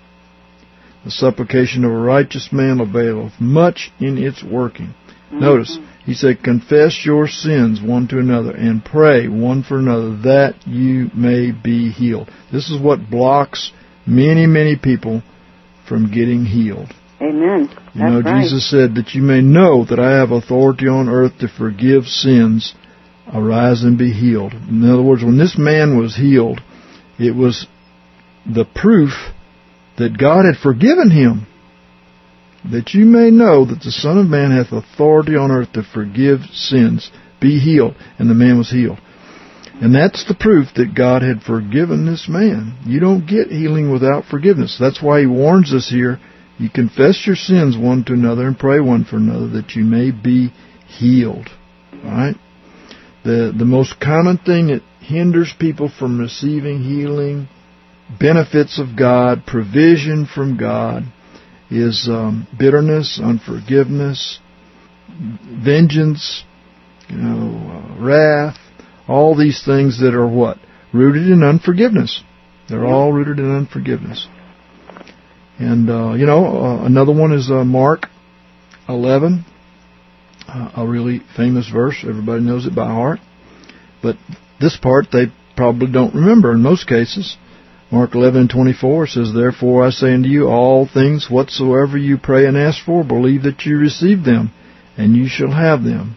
The supplication of a righteous man availeth much in its working." Mm-hmm. Notice, he said, confess your sins one to another, and pray one for another, that you may be healed. This is what blocks many, many people from getting healed. Amen. That's you know, right. Jesus said that you may know that I have authority on earth to forgive sins. Arise and be healed. In other words, when this man was healed, it was the proof that God had forgiven him. That you may know that the Son of Man hath authority on earth to forgive sins. Be healed. And the man was healed. And that's the proof that God had forgiven this man. You don't get healing without forgiveness. That's why he warns us here. You confess your sins one to another and pray one for another, that you may be healed. All right? The, the most common thing that hinders people from receiving healing, benefits of God, provision from God, is um, bitterness, unforgiveness, vengeance, you know, uh, wrath, all these things that are what? Rooted in unforgiveness. They're all rooted in unforgiveness. And, uh, you know, uh, another one is uh, Mark eleven, uh, a really famous verse. Everybody knows it by heart. But this part they probably don't remember in most cases. Mark eleven and twenty-four says, "Therefore I say unto you, all things whatsoever you pray and ask for, believe that you receive them, and you shall have them.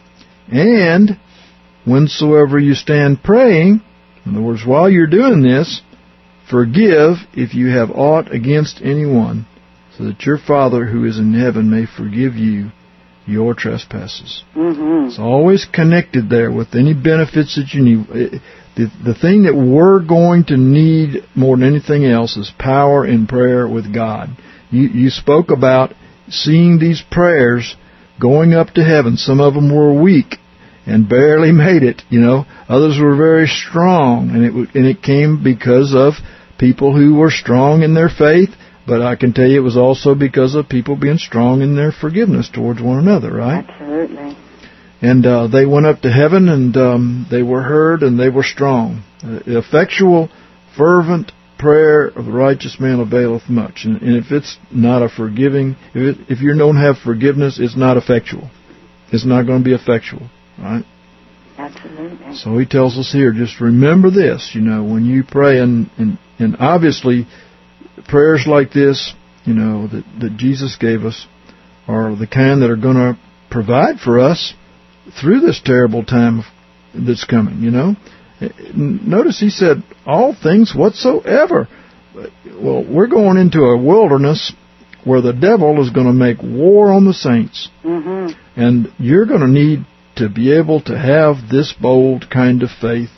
And whensoever you stand praying," in other words, while you're doing this, "forgive if you have aught against anyone, so that your Father who is in heaven may forgive you your trespasses." Mm-hmm. It's always connected there with any benefits that you need. The, the thing that we're going to need more than anything else is power in prayer with God. You, you spoke about seeing these prayers going up to heaven. Some of them were weak and barely made it, you know. Others were very strong, and it and it came because of people who were strong in their faith, but I can tell you it was also because of people being strong in their forgiveness towards one another, right? Absolutely. And uh, they went up to heaven, and um, they were heard, and they were strong. Uh, effectual, fervent prayer of the righteous man availeth much. And, and if it's not a forgiving, if, it, if you don't have forgiveness, it's not effectual. It's not going to be effectual, right? Absolutely. So he tells us here, just remember this, you know, when you pray, and, and, and obviously prayers like this, you know, that, that Jesus gave us are the kind that are going to provide for us through this terrible time that's coming, you know. Notice he said, all things whatsoever. Well, we're going into a wilderness where the devil is going to make war on the saints. Mm-hmm. And you're going to need to be able to have this bold kind of faith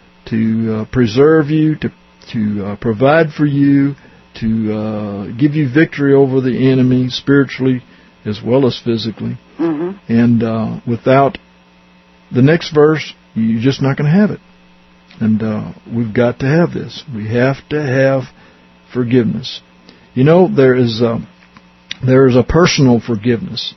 to uh, preserve you, to to uh, provide for you, to uh, give you victory over the enemy spiritually as well as physically. Mm-hmm. And uh, without the next verse, you're just not going to have it. And uh, we've got to have this. We have to have forgiveness. You know, there is a, there is a personal forgiveness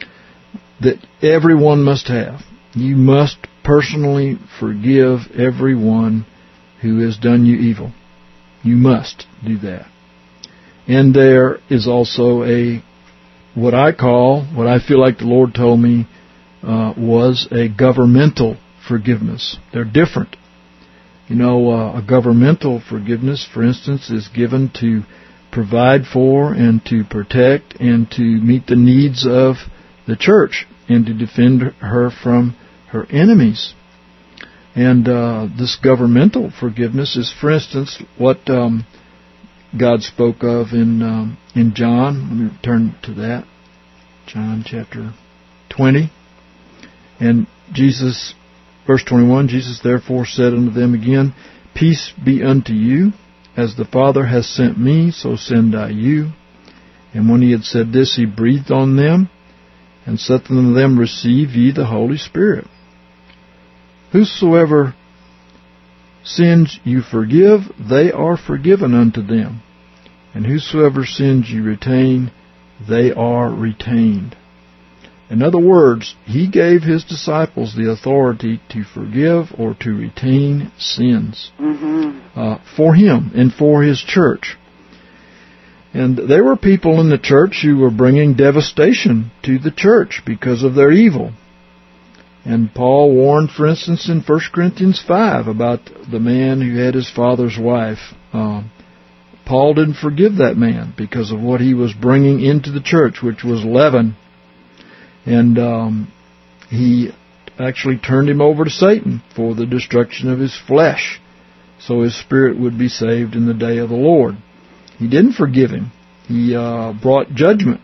that everyone must have. You must personally forgive everyone who has done you evil. You must do that. And there is also a, what I call, what I feel like the Lord told me uh, was a governmental forgiveness. They're different. You know, uh, a governmental forgiveness, for instance, is given to provide for and to protect and to meet the needs of the church and to defend her from her enemies. And uh, this governmental forgiveness is, for instance, what um, God spoke of in um, in John. Let me turn to that. John chapter twenty. And Jesus, verse twenty-one, Jesus therefore said unto them again, Peace be unto you. As the Father has sent me, so send I you. And when he had said this, he breathed on them, and said unto them, Receive ye the Holy Spirit. Whosoever sins you forgive, they are forgiven unto them. And whosoever sins you retain, they are retained. In other words, he gave his disciples the authority to forgive or to retain sins mm-hmm. uh, for him and for his church. And there were people in the church who were bringing devastation to the church because of their evil. And Paul warned, for instance, in First Corinthians five about the man who had his father's wife. Uh, Paul didn't forgive that man because of what he was bringing into the church, which was leaven. And um, he actually turned him over to Satan for the destruction of his flesh, so his spirit would be saved in the day of the Lord. He didn't forgive him. He uh, brought judgment.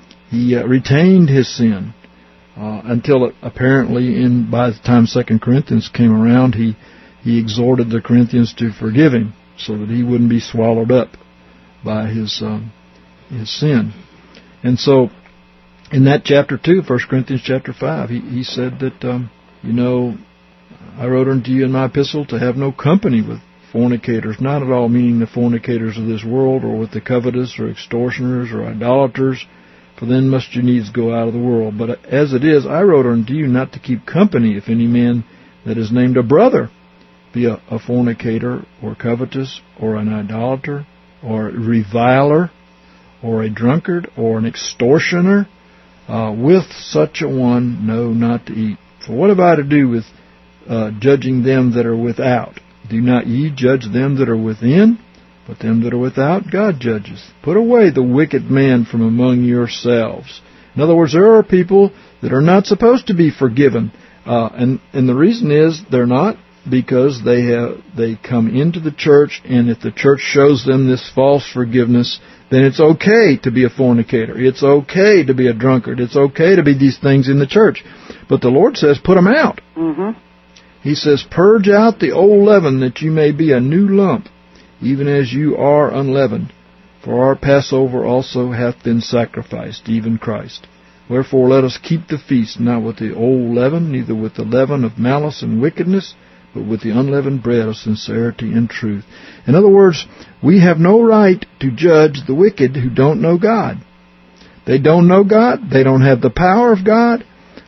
He uh, retained his sin uh, until it, apparently, in by the time Second Corinthians came around, he he exhorted the Corinthians to forgive him so that he wouldn't be swallowed up by his um, his sin. And so, in that chapter two, First Corinthians chapter five, he, he said that, um, you know, I wrote unto you in my epistle to have no company with fornicators, not at all meaning the fornicators of this world, or with the covetous, or extortioners, or idolaters, for then must you needs go out of the world. But as it is, I wrote unto you not to keep company if any man that is named a brother be a, a fornicator, or covetous, or an idolater, or a reviler, or a drunkard, or an extortioner. Uh, with such a one, no, not to eat. For what have I to do with uh, judging them that are without? Do not ye judge them that are within? But them that are without, God judges. Put away the wicked man from among yourselves. In other words, there are people that are not supposed to be forgiven. Uh, and, and the reason is they're not because they have they come into the church, and if the church shows them this false forgiveness, then it's okay to be a fornicator. It's okay to be a drunkard. It's okay to be these things in the church. But the Lord says, put them out. Mm-hmm. He says, purge out the old leaven, that you may be a new lump, even as you are unleavened. For our Passover also hath been sacrificed, even Christ. Wherefore let us keep the feast, not with the old leaven, neither with the leaven of malice and wickedness, but with the unleavened bread of sincerity and truth. In other words, we have no right to judge the wicked who don't know God. They don't know God. They don't have the power of God.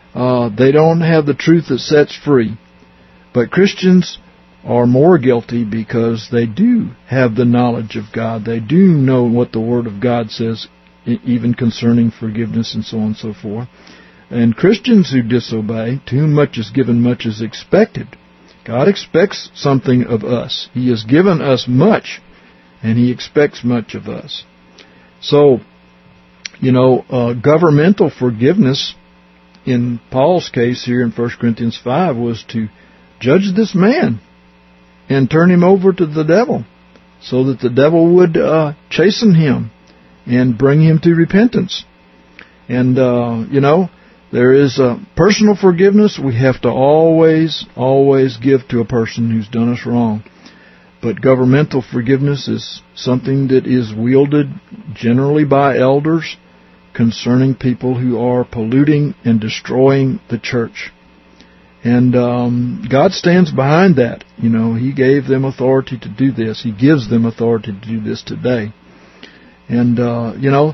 uh, they don't have the truth that sets free. But Christians are more guilty because they do have the knowledge of God. They do know what the Word of God says, even concerning forgiveness and so on and so forth. And Christians who disobey, to whom much is given, much is expected. God expects something of us. He has given us much, and He expects much of us. So, you know, uh, governmental forgiveness, in Paul's case here in First Corinthians five, was to judge this man and turn him over to the devil, so that the devil would uh, chasten him and bring him to repentance. And, uh, you know, there is a personal forgiveness. We have to always, always give to a person who's done us wrong. But governmental forgiveness is something that is wielded generally by elders concerning people who are polluting and destroying the church. And um, God stands behind that. You know, He gave them authority to do this. He gives them authority to do this today. And, uh, you know,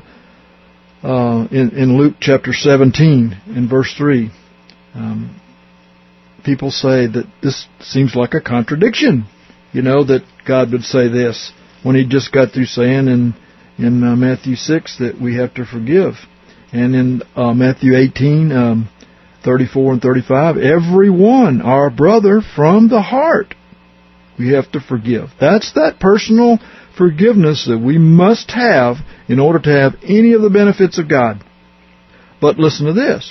uh, in, in Luke chapter seventeen, in verse three, um, people say that this seems like a contradiction. You know, that God would say this when He just got through saying in, in uh, Matthew six that we have to forgive. And in uh, Matthew eighteen, um, thirty-four and thirty-five, everyone, our brother from the heart, we have to forgive. That's that personal forgiveness that we must have in order to have any of the benefits of God. But listen to this.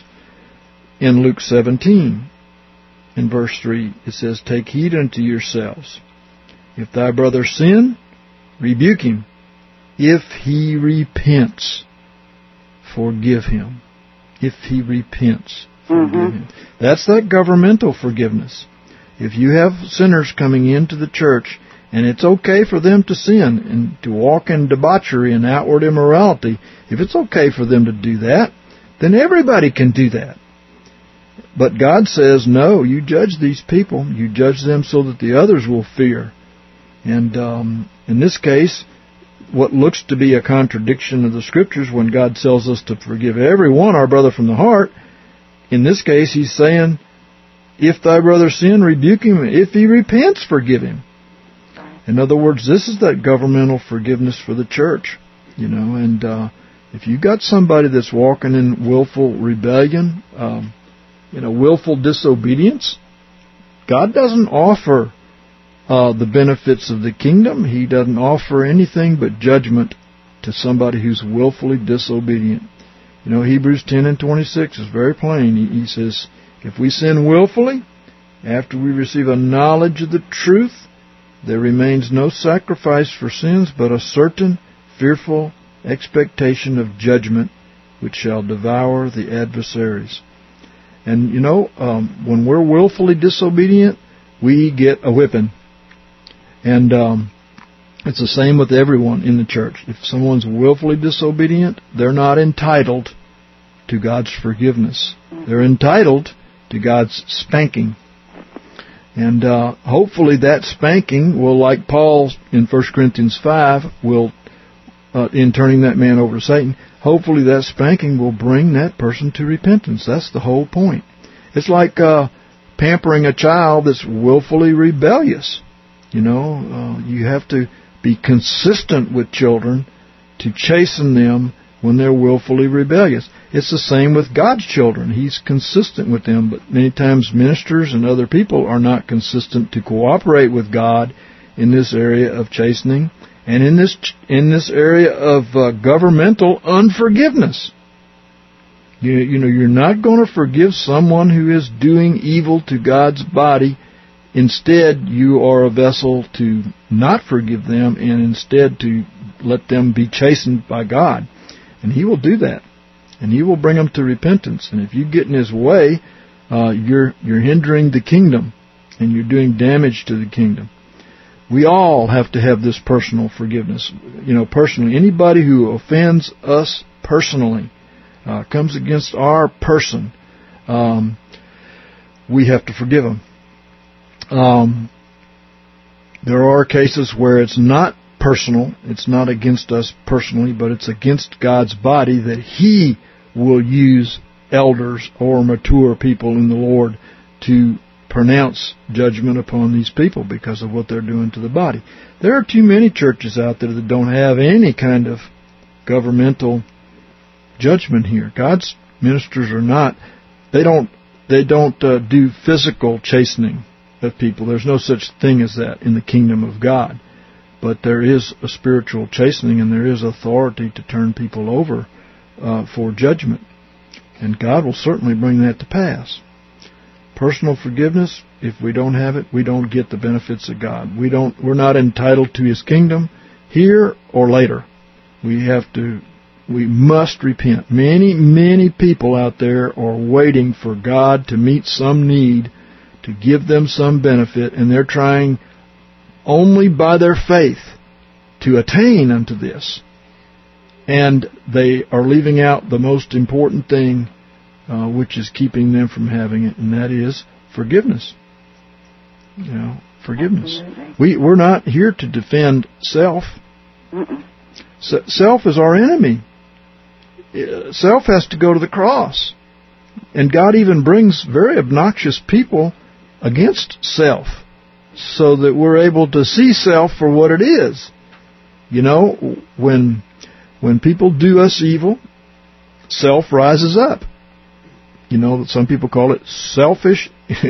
In Luke seventeen, in verse three, it says, "Take heed unto yourselves. If thy brother sin, rebuke him. If he repents, forgive him." If he repents, forgive mm-hmm. him. That's that governmental forgiveness. If you have sinners coming into the church, and it's okay for them to sin and to walk in debauchery and outward immorality, if it's okay for them to do that, then everybody can do that. But God says, no, you judge these people. You judge them so that the others will fear. And um, in this case, what looks to be a contradiction of the Scriptures when God tells us to forgive everyone, our brother from the heart, in this case He's saying, if thy brother sin, rebuke him. If he repents, forgive him. In other words, this is that governmental forgiveness for the church. You know, and uh, if you got somebody that's walking in willful rebellion, um, you know, willful disobedience, God doesn't offer uh, the benefits of the kingdom. He doesn't offer anything but judgment to somebody who's willfully disobedient. You know, Hebrews ten and twenty-six is very plain. He, he says, if we sin willfully, after we receive a knowledge of the truth, there remains no sacrifice for sins, but a certain fearful expectation of judgment, which shall devour the adversaries. And, you know, um, when we're willfully disobedient, we get a whipping. And um, it's the same with everyone in the church. If someone's willfully disobedient, they're not entitled to God's forgiveness. They're entitled to God's spanking. And uh, hopefully that spanking will, like Paul in First Corinthians five, will, uh, in turning that man over to Satan, hopefully that spanking will bring that person to repentance. That's the whole point. It's like uh, pampering a child that's willfully rebellious. You know, uh, you have to be consistent with children to chasten them when they're willfully rebellious. It's the same with God's children. He's consistent with them, but many times ministers and other people are not consistent to cooperate with God in this area of chastening and in this in this area of uh, governmental unforgiveness. You, you know, you're not going to forgive someone who is doing evil to God's body. Instead, you are a vessel to not forgive them and instead to let them be chastened by God. And He will do that. And He will bring them to repentance. And if you get in His way, uh, you're you're hindering the kingdom, and you're doing damage to the kingdom. We all have to have this personal forgiveness. You know, personally, anybody who offends us personally, uh, comes against our person, um, we have to forgive them. Um, there are cases where it's not personal, it's not against us personally, but it's against God's body that He will use elders or mature people in the Lord to pronounce judgment upon these people because of what they're doing to the body. There are too many churches out there that don't have any kind of governmental judgment here. God's ministers are not, they don't, they don't uh, do physical chastening of people. There's no such thing as that in the kingdom of God. But there is a spiritual chastening, and there is authority to turn people over uh, for judgment. And God will certainly bring that to pass. Personal forgiveness, if we don't have it, we don't get the benefits of God. We don't, we're not entitled to His kingdom here or later. We have to, we must repent. Many, many people out there are waiting for God to meet some need, to give them some benefit, and they're trying only by their faith to attain unto this. And they are leaving out the most important thing, uh, which is keeping them from having it, and that is forgiveness. You know, forgiveness. We, we're not here to defend self. Se- self is our enemy. Self has to go to the cross. And God even brings very obnoxious people against self, so that we're able to see self for what it is. You know, when when people do us evil, self rises up. You know, some people call it selfish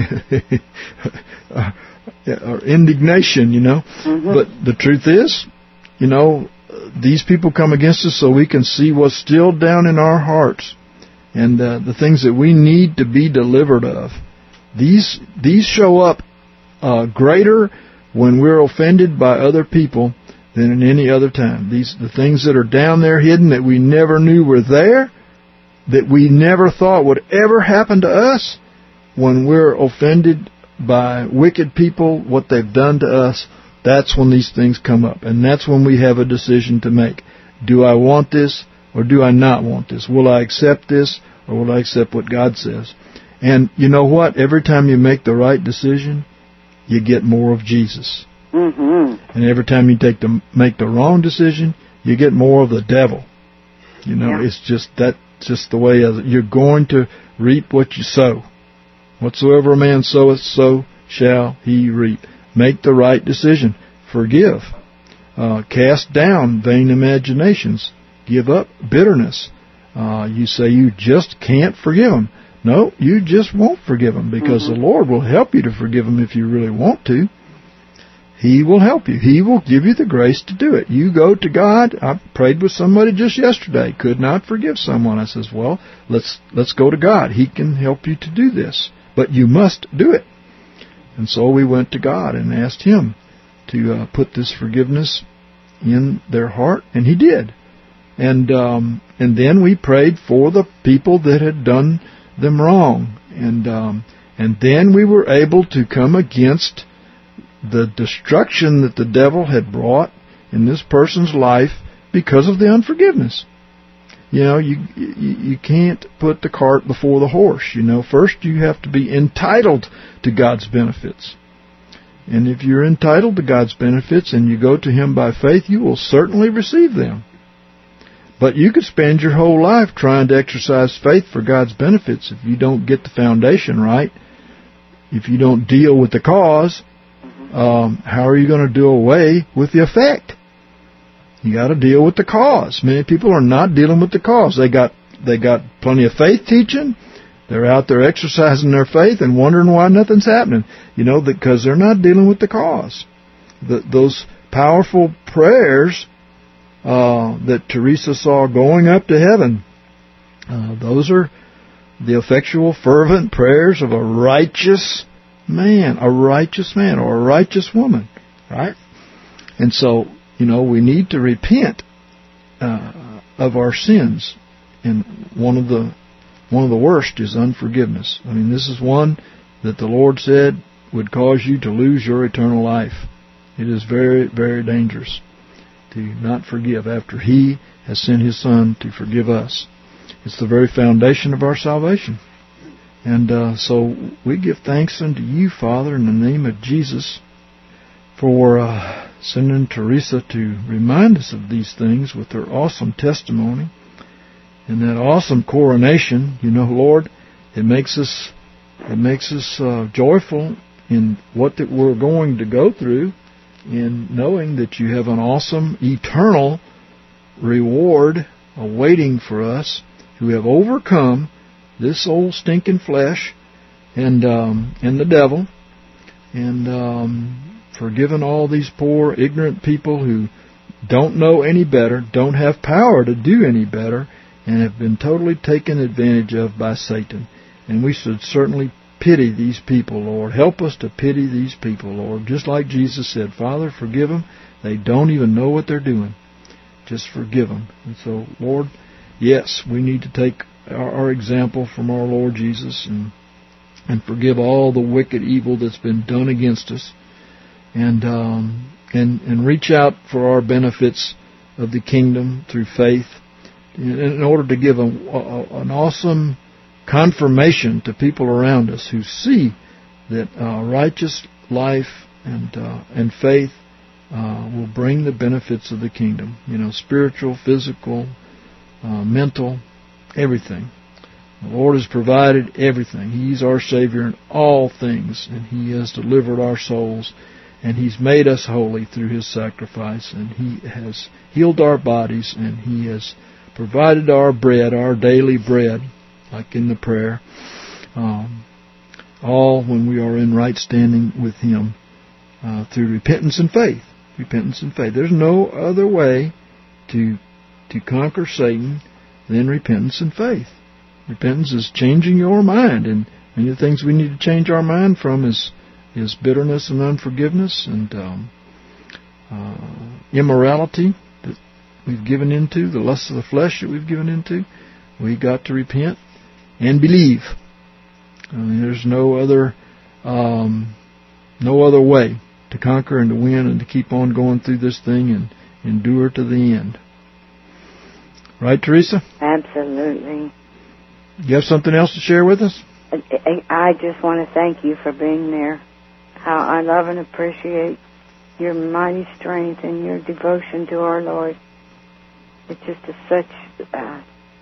or indignation, you know. Mm-hmm. But the truth is, you know, these people come against us so we can see what's still down in our hearts and uh, the things that we need to be delivered of. These these show up Uh, greater when we're offended by other people than in any other time. These the things that are down there hidden that we never knew were there, that we never thought would ever happen to us. When we're offended by wicked people, what they've done to us, that's when these things come up. And that's when we have a decision to make. Do I want this or do I not want this? Will I accept this or will I accept what God says? And you know what? Every time you make the right decision, you get more of Jesus. Mm-hmm. And every time you take the make the wrong decision, you get more of the devil. You know, yeah. It's just that, just the way of it. You're going to reap what you sow. Whatsoever a man soweth, so shall he reap. Make the right decision. Forgive. Uh, cast down vain imaginations. Give up bitterness. Uh, you say you just can't forgive them. No, you just won't forgive them because mm-hmm. the Lord will help you to forgive them if you really want to. He will help you. He will give you the grace to do it. You go to God. I prayed with somebody just yesterday. Could not forgive someone. I says, well, let's let's go to God. He can help you to do this. But you must do it. And so we went to God and asked Him to uh, put this forgiveness in their heart, and He did. And um, and then we prayed for the people that had done them wrong, and um, and then we were able to come against the destruction that the devil had brought in this person's life because of the unforgiveness. You know, you you, you can't put the cart before the horse. You know, first you have to be entitled to God's benefits, and if you're entitled to God's benefits and you go to Him by faith, you will certainly receive them. But you could spend your whole life trying to exercise faith for God's benefits if you don't get the foundation right. If you don't deal with the cause, um, how are you going to do away with the effect? You got to deal with the cause. Many people are not dealing with the cause. They got they got plenty of faith teaching. They're out there exercising their faith and wondering why nothing's happening. You know, because they're not dealing with the cause. The, those powerful prayers Uh, that Teresa saw going up to heaven. Uh, those are the effectual, fervent prayers of a righteous man, a righteous man or a righteous woman, right? And so, you know, we need to repent uh, of our sins. And one of the one of the worst is unforgiveness. I mean, this is one that the Lord said would cause you to lose your eternal life. It is very, very dangerous to not forgive after He has sent His Son to forgive us. It's the very foundation of our salvation. And uh, so we give thanks unto You, Father, in the name of Jesus, for uh, sending Teresa to remind us of these things with her awesome testimony. And that awesome coronation, you know, Lord, it makes us it makes us uh, joyful in what that we're going to go through, in knowing that you have an awesome eternal reward awaiting for us who have overcome this old stinking flesh and um, and the devil, and um, forgiven all these poor ignorant people who don't know any better, don't have power to do any better, and have been totally taken advantage of by Satan. And we should certainly pity these people, Lord. Help us to pity these people, Lord. Just like Jesus said, Father, forgive them. They don't even know what they're doing. Just forgive them. And so, Lord, yes, we need to take our, our example from our Lord Jesus and and forgive all the wicked evil that's been done against us, and um, and and reach out for our benefits of the kingdom through faith, in, in order to give a, a, an awesome confirmation to people around us who see that uh, righteous life and uh, and faith uh, will bring the benefits of the kingdom. You know, spiritual, physical, uh, mental, everything. The Lord has provided everything. He's our Savior in all things, and He has delivered our souls, and He's made us holy through His sacrifice, and He has healed our bodies, and He has provided our bread, our daily bread, like in the prayer, um, all when we are in right standing with Him uh, through repentance and faith. Repentance and faith. There's no other way to to conquer Satan than repentance and faith. Repentance is changing your mind, and many of the things we need to change our mind from is is bitterness and unforgiveness and um, uh, immorality that we've given into, the lusts of the flesh that we've given into. We've got to repent and believe. I mean, there's no other um, no other way to conquer and to win and to keep on going through this thing and endure to the end. Right, Teresa? Absolutely. You have something else to share with us? I just want to thank you for being there. How I love and appreciate your mighty strength and your devotion to our Lord. It's just a, such uh,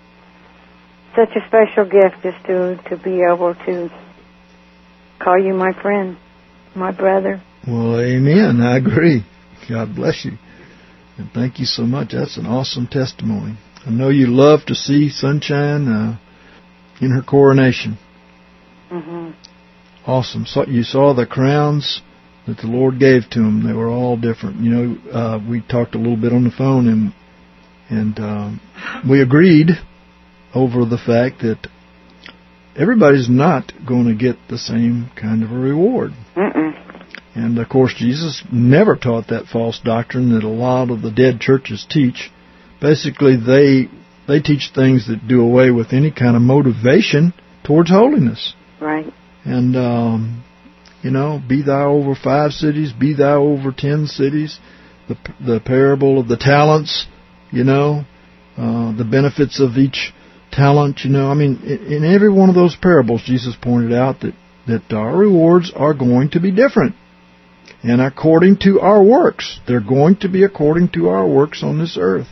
such a special gift just to, to be able to call you my friend, my brother. Well, amen. I agree. God bless you. And thank you so much. That's an awesome testimony. I know you love to see Sunshine uh, in her coronation. Mm-hmm. Awesome. So you saw the crowns that the Lord gave to them. They were all different. You know, uh, we talked a little bit on the phone, and and um, we agreed over the fact that everybody's not going to get the same kind of a reward. Mm-mm. And, of course, Jesus never taught that false doctrine that a lot of the dead churches teach. Basically, they they teach things that do away with any kind of motivation towards holiness. Right. And, um, you know, be thou over five cities, be thou over ten cities, the the parable of the talents, you know, uh, the benefits of each talent, you know. I mean, in every one of those parables, Jesus pointed out that, that our rewards are going to be different. And according to our works. They're going to be according to our works on this earth.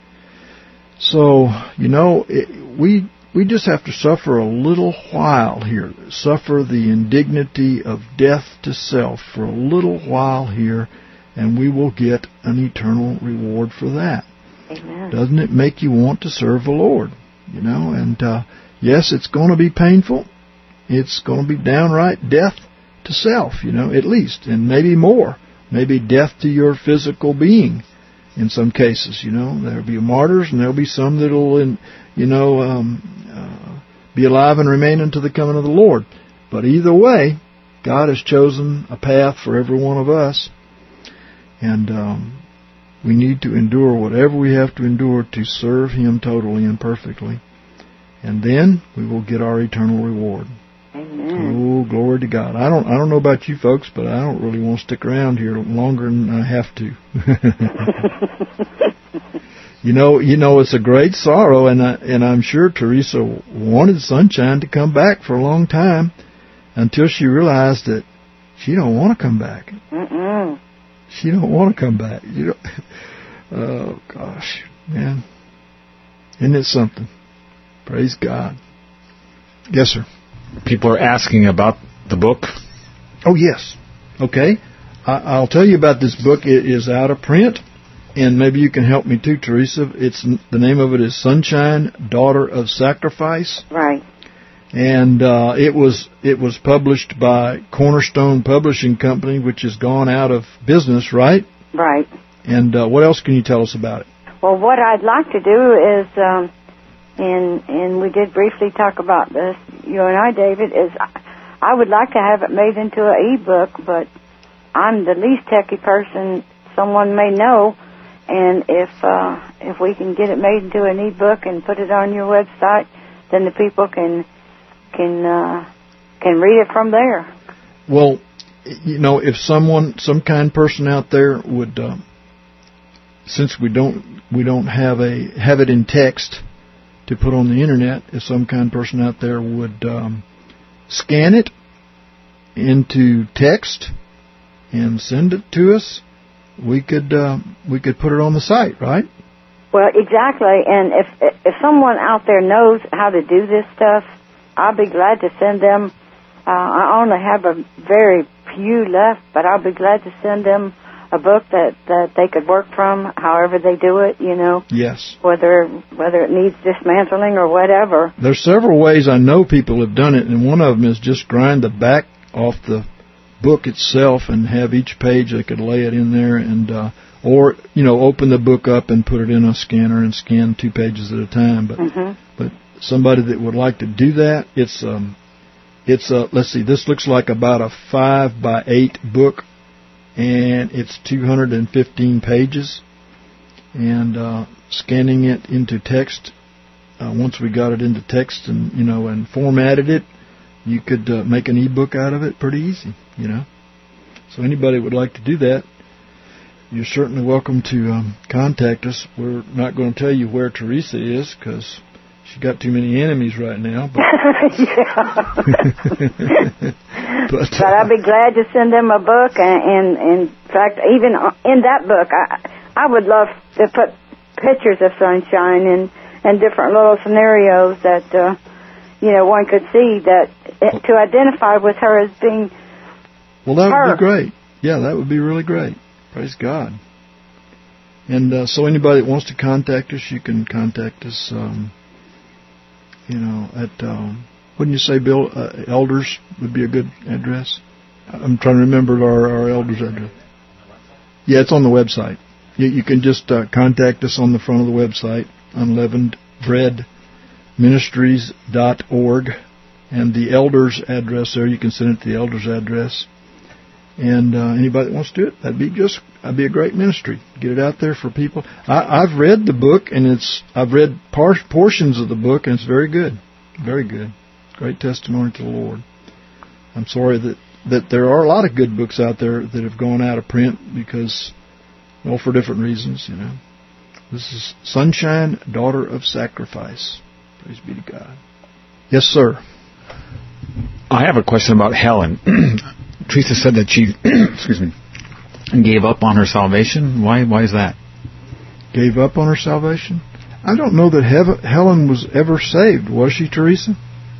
So, you know, it, we we just have to suffer a little while here. Suffer the indignity of death to self for a little while here, and we will get an eternal reward for that. Amen. Doesn't it make you want to serve the Lord? You know, and uh, yes, it's going to be painful. It's going to be downright death to self, you know, at least, and maybe more. Maybe death to your physical being in some cases, you know. There'll be martyrs, and there'll be some that'll, in, you know, um, uh, be alive and remain unto the coming of the Lord. But either way, God has chosen a path for every one of us, and um, we need to endure whatever we have to endure to serve Him totally and perfectly. And then we will get our eternal reward. Amen. Oh, glory to God. I don't I don't know about you folks, but I don't really want to stick around here longer than I have to. you know, you know it's a great sorrow, and I, and I'm sure Teresa wanted Sunshine to come back for a long time until she realized that she don't want to come back. Mm-mm. She don't want to come back. You know, oh gosh, man. Isn't it something? Praise God. Yes, sir. People are asking about the book. Oh, yes. Okay. I, I'll tell you about this book. It is out of print, and maybe you can help me too, Teresa. It's the name of it is Sunshine, Daughter of Sacrifice. Right. And uh, it was it was published by Cornerstone Publishing Company, which has gone out of business, right? Right. And uh, what else can you tell us about it? Well, what I'd like to do is, um, and and we did briefly talk about this, you and I, David, is I would like to have it made into an e-book, but I'm the least techie person someone may know, and if uh, if we can get it made into an e-book and put it on your website, then the people can can uh, can read it from there. Well, you know, if someone, some kind person out there would, uh, since we don't we don't have a have it in text to put on the internet, if some kind person out there would um, scan it into text and send it to us, we could uh, we could put it on the site, right? Well, exactly. And if if someone out there knows how to do this stuff, I'll be glad to send them. Uh, I only have a very few left, but I'll be glad to send them a book that, that they could work from, however they do it, you know. Yes. Whether whether it needs dismantling or whatever. There's several ways I know people have done it, and one of them is just grind the back off the book itself and have each page, they could lay it in there, and uh, or, you know, open the book up and put it in a scanner and scan two pages at a time. But mm-hmm. but somebody that would like to do that, it's um it's uh let's see, this looks like about a five by eight book, and it's two hundred fifteen pages, and uh, scanning it into text. Uh, once we got it into text and you know and formatted it, you could uh, make an e-book out of it pretty easy, you know. So anybody would like to do that, you're certainly welcome to um, contact us. We're not going to tell you where Teresa is because she's got too many enemies right now. But, but, but I'd be glad to send them a book. And, and, and in fact, even in that book, I, I would love to put pictures of Sunshine and, and different little scenarios that, uh, you know, one could see that it, to identify with her as being Well, that her. would be great. Yeah, that would be really great. Praise God. And uh, so anybody that wants to contact us, you can contact us, um, you know, at, um, wouldn't you say, Bill, uh, Elders would be a good address? I'm trying to remember our, our Elders address. Yeah, it's on the website. You, you can just uh, contact us on the front of the website, unleavened bread ministries dot org, and the Elders address there, you can send it to the Elders address. And uh, anybody that wants to do it, that'd be just that'd be a great ministry. Get it out there for people. I, I've read the book, and it's I've read par- portions of the book, and it's very good, very good. Great testimony to the Lord. I'm sorry that, that there are a lot of good books out there that have gone out of print because, well, for different reasons, you know. This is Sunshine, Daughter of Sacrifice. Praise be to God. Yes, sir. I have a question about Helen. Teresa said that she, excuse me, gave up on her salvation. Why? Why is that? Gave up on her salvation? I don't know that He- Helen was ever saved. Was she, Teresa?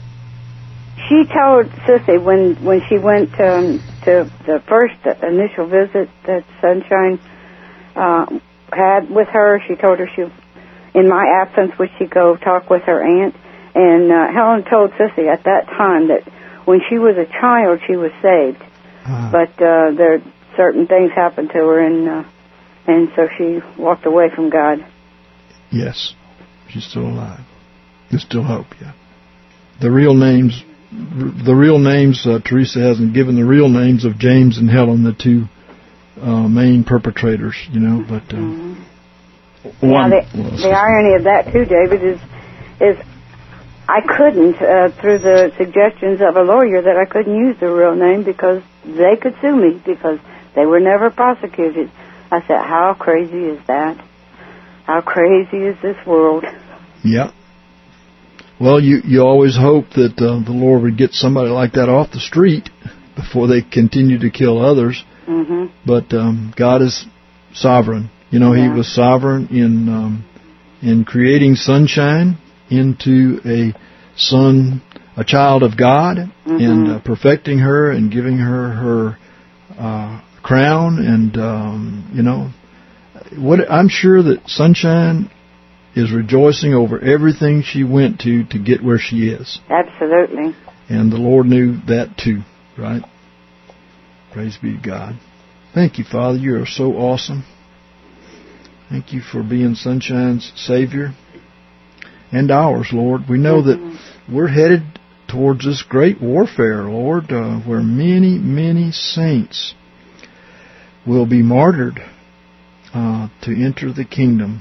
She told Sissy when when she went um, to the first initial visit that Sunshine uh, had with her. She told her she, in my absence, would she go talk with her aunt. And uh, Helen told Sissy at that time that when she was a child, she was saved. Uh-huh. But uh, there certain things happened to her, and uh, and so she walked away from God. Yes, she's still alive. There's still hope. Yeah. The real names, the real names. Uh, Teresa hasn't given the real names of James and Helen, the two uh, main perpetrators. You know, but uh, mm-hmm. one. Yeah, the, well, the irony of that too, David, is is. I couldn't, uh, through the suggestions of a lawyer, that I couldn't use the real name because they could sue me because they were never prosecuted. I said, how crazy is that? How crazy is this world? Yeah. Well, you, you always hope that uh, the Lord would get somebody like that off the street before they continue to kill others. Mm-hmm. But um, God is sovereign. You know, yeah. He was sovereign in um, in creating sunshine, into a son, a child of God, mm-hmm. and uh, perfecting her and giving her her uh, crown. And um, you know, what I'm sure that Sunshine is rejoicing over everything she went to to get where she is. Absolutely. And the Lord knew that too, right? Praise be to God. Thank you, Father. You are so awesome. Thank you for being Sunshine's Savior and ours, Lord. We know mm-hmm. that we're headed towards this great warfare, Lord, uh, where many, many saints will be martyred uh, to enter the kingdom.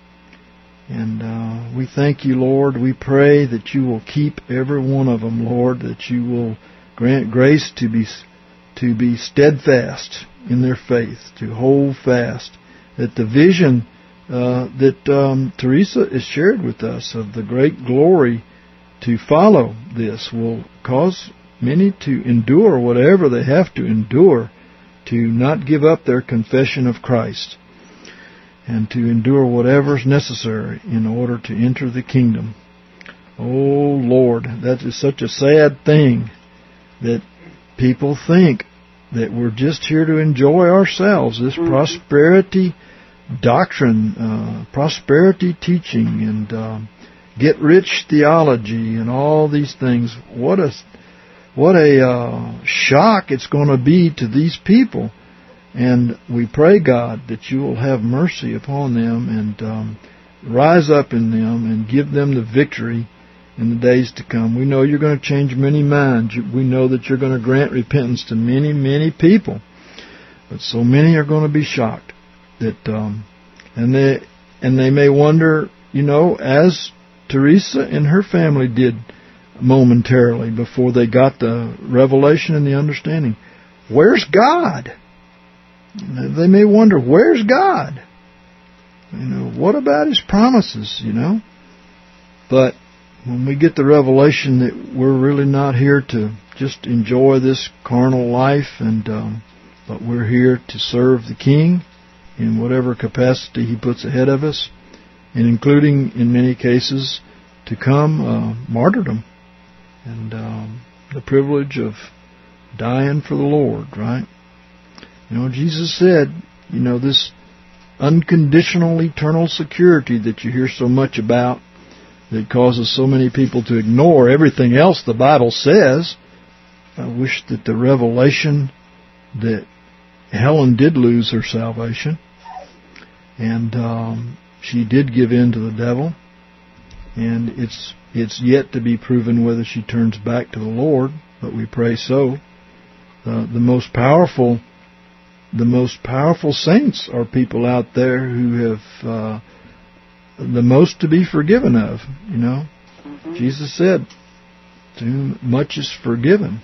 And uh, we thank you, Lord. We pray that you will keep every one of them, Lord, that you will grant grace to be to be steadfast in their faith, to hold fast, that the vision uh, that um, Teresa has shared with us of the great glory to follow this will cause many to endure whatever they have to endure, to not give up their confession of Christ, and to endure whatever is necessary in order to enter the kingdom. Oh, Lord, that is such a sad thing that people think that we're just here to enjoy ourselves. This mm-hmm. prosperity doctrine, uh, prosperity teaching, and uh, get-rich theology, and all these things. What a what a uh, shock it's going to be to these people. And we pray, God, that you will have mercy upon them and um, rise up in them and give them the victory in the days to come. We know you're going to change many minds. We know that you're going to grant repentance to many, many people. But so many are going to be shocked that, um, and they and they may wonder, you know, as Teresa and her family did momentarily before they got the revelation and the understanding, where's God? They may wonder, where's God? You know, what about His promises, you know? But when we get the revelation that we're really not here to just enjoy this carnal life, and um, but we're here to serve the King in whatever capacity He puts ahead of us, and including, in many cases, to come uh, martyrdom and um, the privilege of dying for the Lord, right? You know, Jesus said, you know, this unconditional eternal security that you hear so much about, that causes so many people to ignore everything else the Bible says. I wish that the revelation that Helen did lose her salvation, and um, she did give in to the devil, and it's it's yet to be proven whether she turns back to the Lord, but we pray so. Uh, the most powerful, the most powerful saints are people out there who have uh, the most to be forgiven of, you know. Mm-hmm. Jesus said, to whom much is forgiven.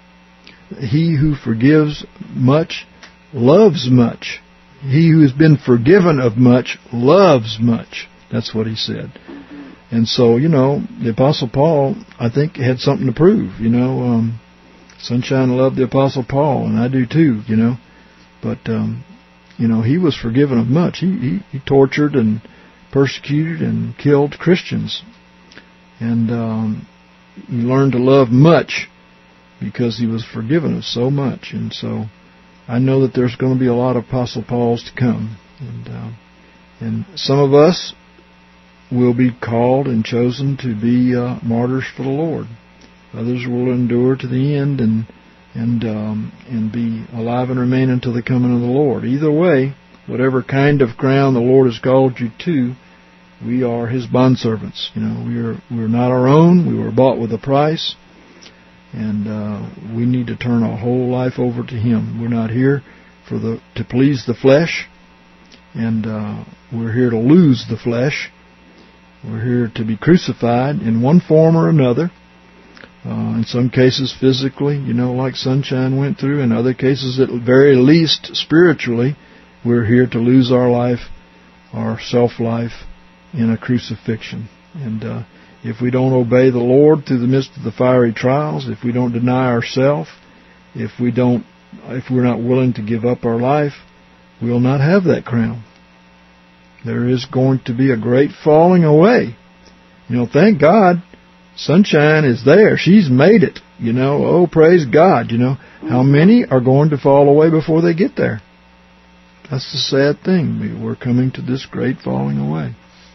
He who forgives much loves much. He who has been forgiven of much loves much. That's what he said. Mm-hmm. And so, you know, the Apostle Paul, I think, had something to prove, you know. Um, Sunshine loved the Apostle Paul, and I do too, you know. But, um, you know, he was forgiven of much. He, he, he tortured and persecuted and killed Christians. And um, he learned to love much because he was forgiven of so much. And so I know that there's going to be a lot of Apostle Pauls to come. And, uh, and some of us will be called and chosen to be uh, martyrs for the Lord. Others will endure to the end and and um, and be alive and remain until the coming of the Lord. Either way, whatever kind of crown the Lord has called you to, we are His bondservants. You know, we are we're not our own. We were bought with a price, and uh, we need to turn our whole life over to Him. We're not here for the to please the flesh, and uh, we're here to lose the flesh. We're here to be crucified in one form or another. Uh, in some cases physically, you know, like Sunshine went through. In other cases, at the very least, spiritually, we're here to lose our life, our self-life, in a crucifixion. And uh, if we don't obey the Lord through the midst of the fiery trials, if we don't deny ourselves, if we don't, if we're not willing to give up our life, we'll not have that crown. There is going to be a great falling away. You know, thank God Sunshine is there. She's made it. You know, oh, praise God. You know, how many are going to fall away before they get there? That's the sad thing. We're coming to this great falling away.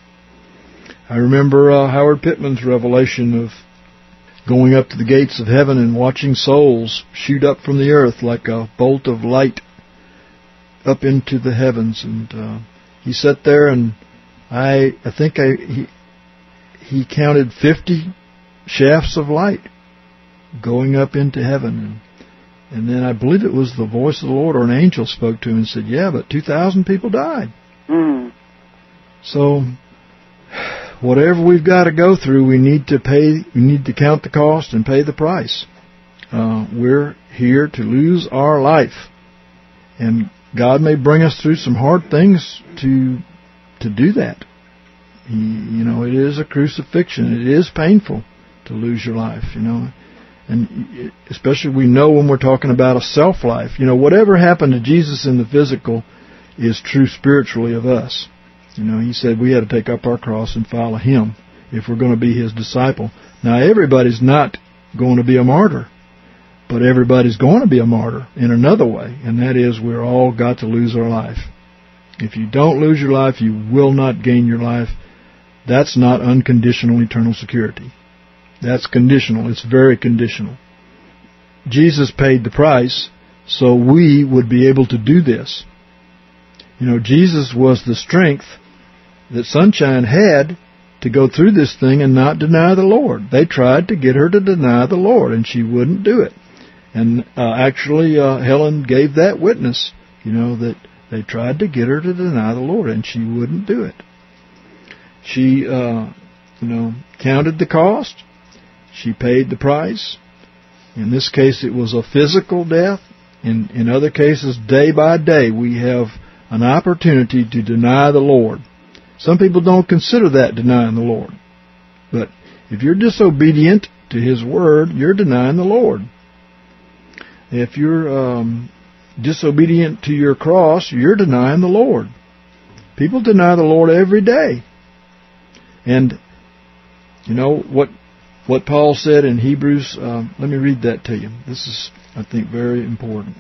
I remember uh, Howard Pittman's revelation of going up to the gates of heaven and watching souls shoot up from the earth like a bolt of light up into the heavens. And uh, he sat there, and I I think I he, he counted fifty shafts of light going up into heaven. And, and then I believe it was the voice of the Lord, or an angel spoke to him and said, yeah, but two thousand people died. Mm. So whatever we've got to go through, we need to pay. We need to count the cost and pay the price. Uh, we're here to lose our life, and God may bring us through some hard things to to do that. He, you know, it is a crucifixion. It is painful to lose your life. You know, and especially we know when we're talking about a self life. You know, whatever happened to Jesus in the physical is true spiritually of us. You know, he said we had to take up our cross and follow him if we're going to be his disciple. Now, everybody's not going to be a martyr, but everybody's going to be a martyr in another way, and that is we're all got to lose our life. If you don't lose your life, you will not gain your life. That's not unconditional eternal security. That's conditional. It's very conditional. Jesus paid the price so we would be able to do this. You know, Jesus was the strength that Sunshine had to go through this thing and not deny the Lord. They tried to get her to deny the Lord, and she wouldn't do it. And uh, actually, uh, Helen gave that witness, you know, that they tried to get her to deny the Lord, and she wouldn't do it. She, uh, you know, counted the cost. She paid the price. In this case, it was a physical death. In, in other cases, day by day, we have an opportunity to deny the Lord. Some people don't consider that denying the Lord. But if you're disobedient to his word, you're denying the Lord. If you're um, disobedient to your cross, you're denying the Lord. People deny the Lord every day. And, you know, what what Paul said in Hebrews, uh, let me read that to you. This is, I think, very important.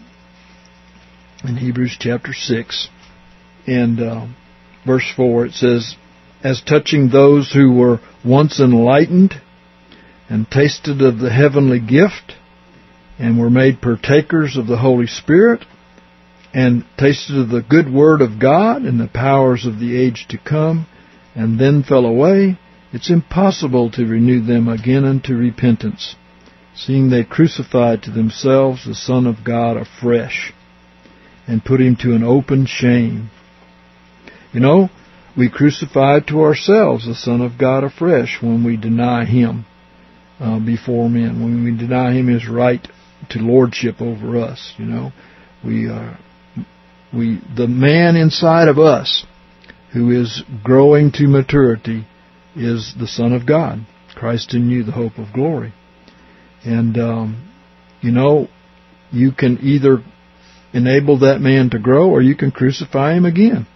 In Hebrews chapter six and uh, verse four, it says, as touching those who were once enlightened and tasted of the heavenly gift and were made partakers of the Holy Spirit and tasted of the good word of God and the powers of the age to come and then fell away, it's impossible to renew them again unto repentance, seeing they crucified to themselves the Son of God afresh and put him to an open shame. You know, we crucify to ourselves the Son of God afresh when we deny him uh, before men, when we deny him his right to lordship over us. You know, we are we the man inside of us who is growing to maturity is the Son of God, Christ in you, the hope of glory. And um, you know, you can either enable that man to grow, or you can crucify him again.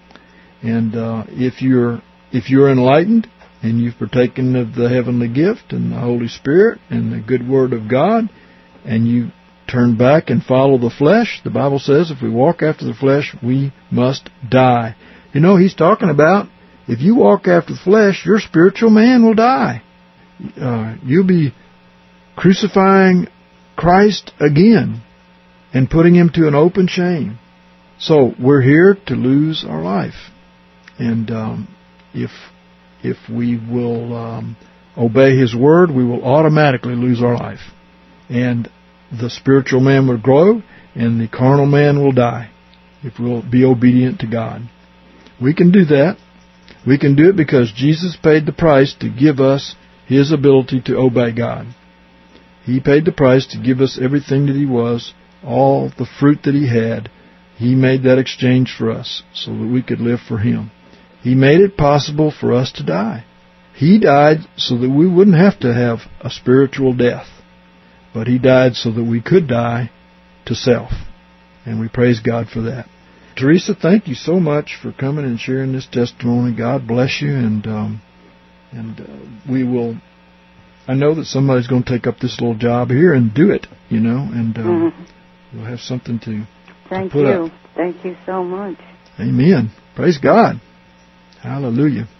And uh, if you're if you're enlightened and you've partaken of the heavenly gift and the Holy Spirit and the good word of God, and you turn back and follow the flesh, the Bible says if we walk after the flesh, we must die. You know, he's talking about if you walk after the flesh, your spiritual man will die. Uh, you'll be crucifying Christ again and putting him to an open shame. So we're here to lose our life. And um, if if we will um, obey his word, we will automatically lose our life. And the spiritual man will grow, and the carnal man will die if we'll be obedient to God. We can do that. We can do it because Jesus paid the price to give us his ability to obey God. He paid the price to give us everything that he was, all the fruit that he had. He made that exchange for us so that we could live for him. He made it possible for us to die. He died so that we wouldn't have to have a spiritual death. But he died so that we could die to self. And we praise God for that. Teresa, thank you so much for coming and sharing this testimony. God bless you. And um, And uh, we will, I know that somebody's going to take up this little job here and do it, you know, and uh, mm-hmm. we'll have something to, Thank to put you. up. Thank you so much. Amen. Praise God. Hallelujah.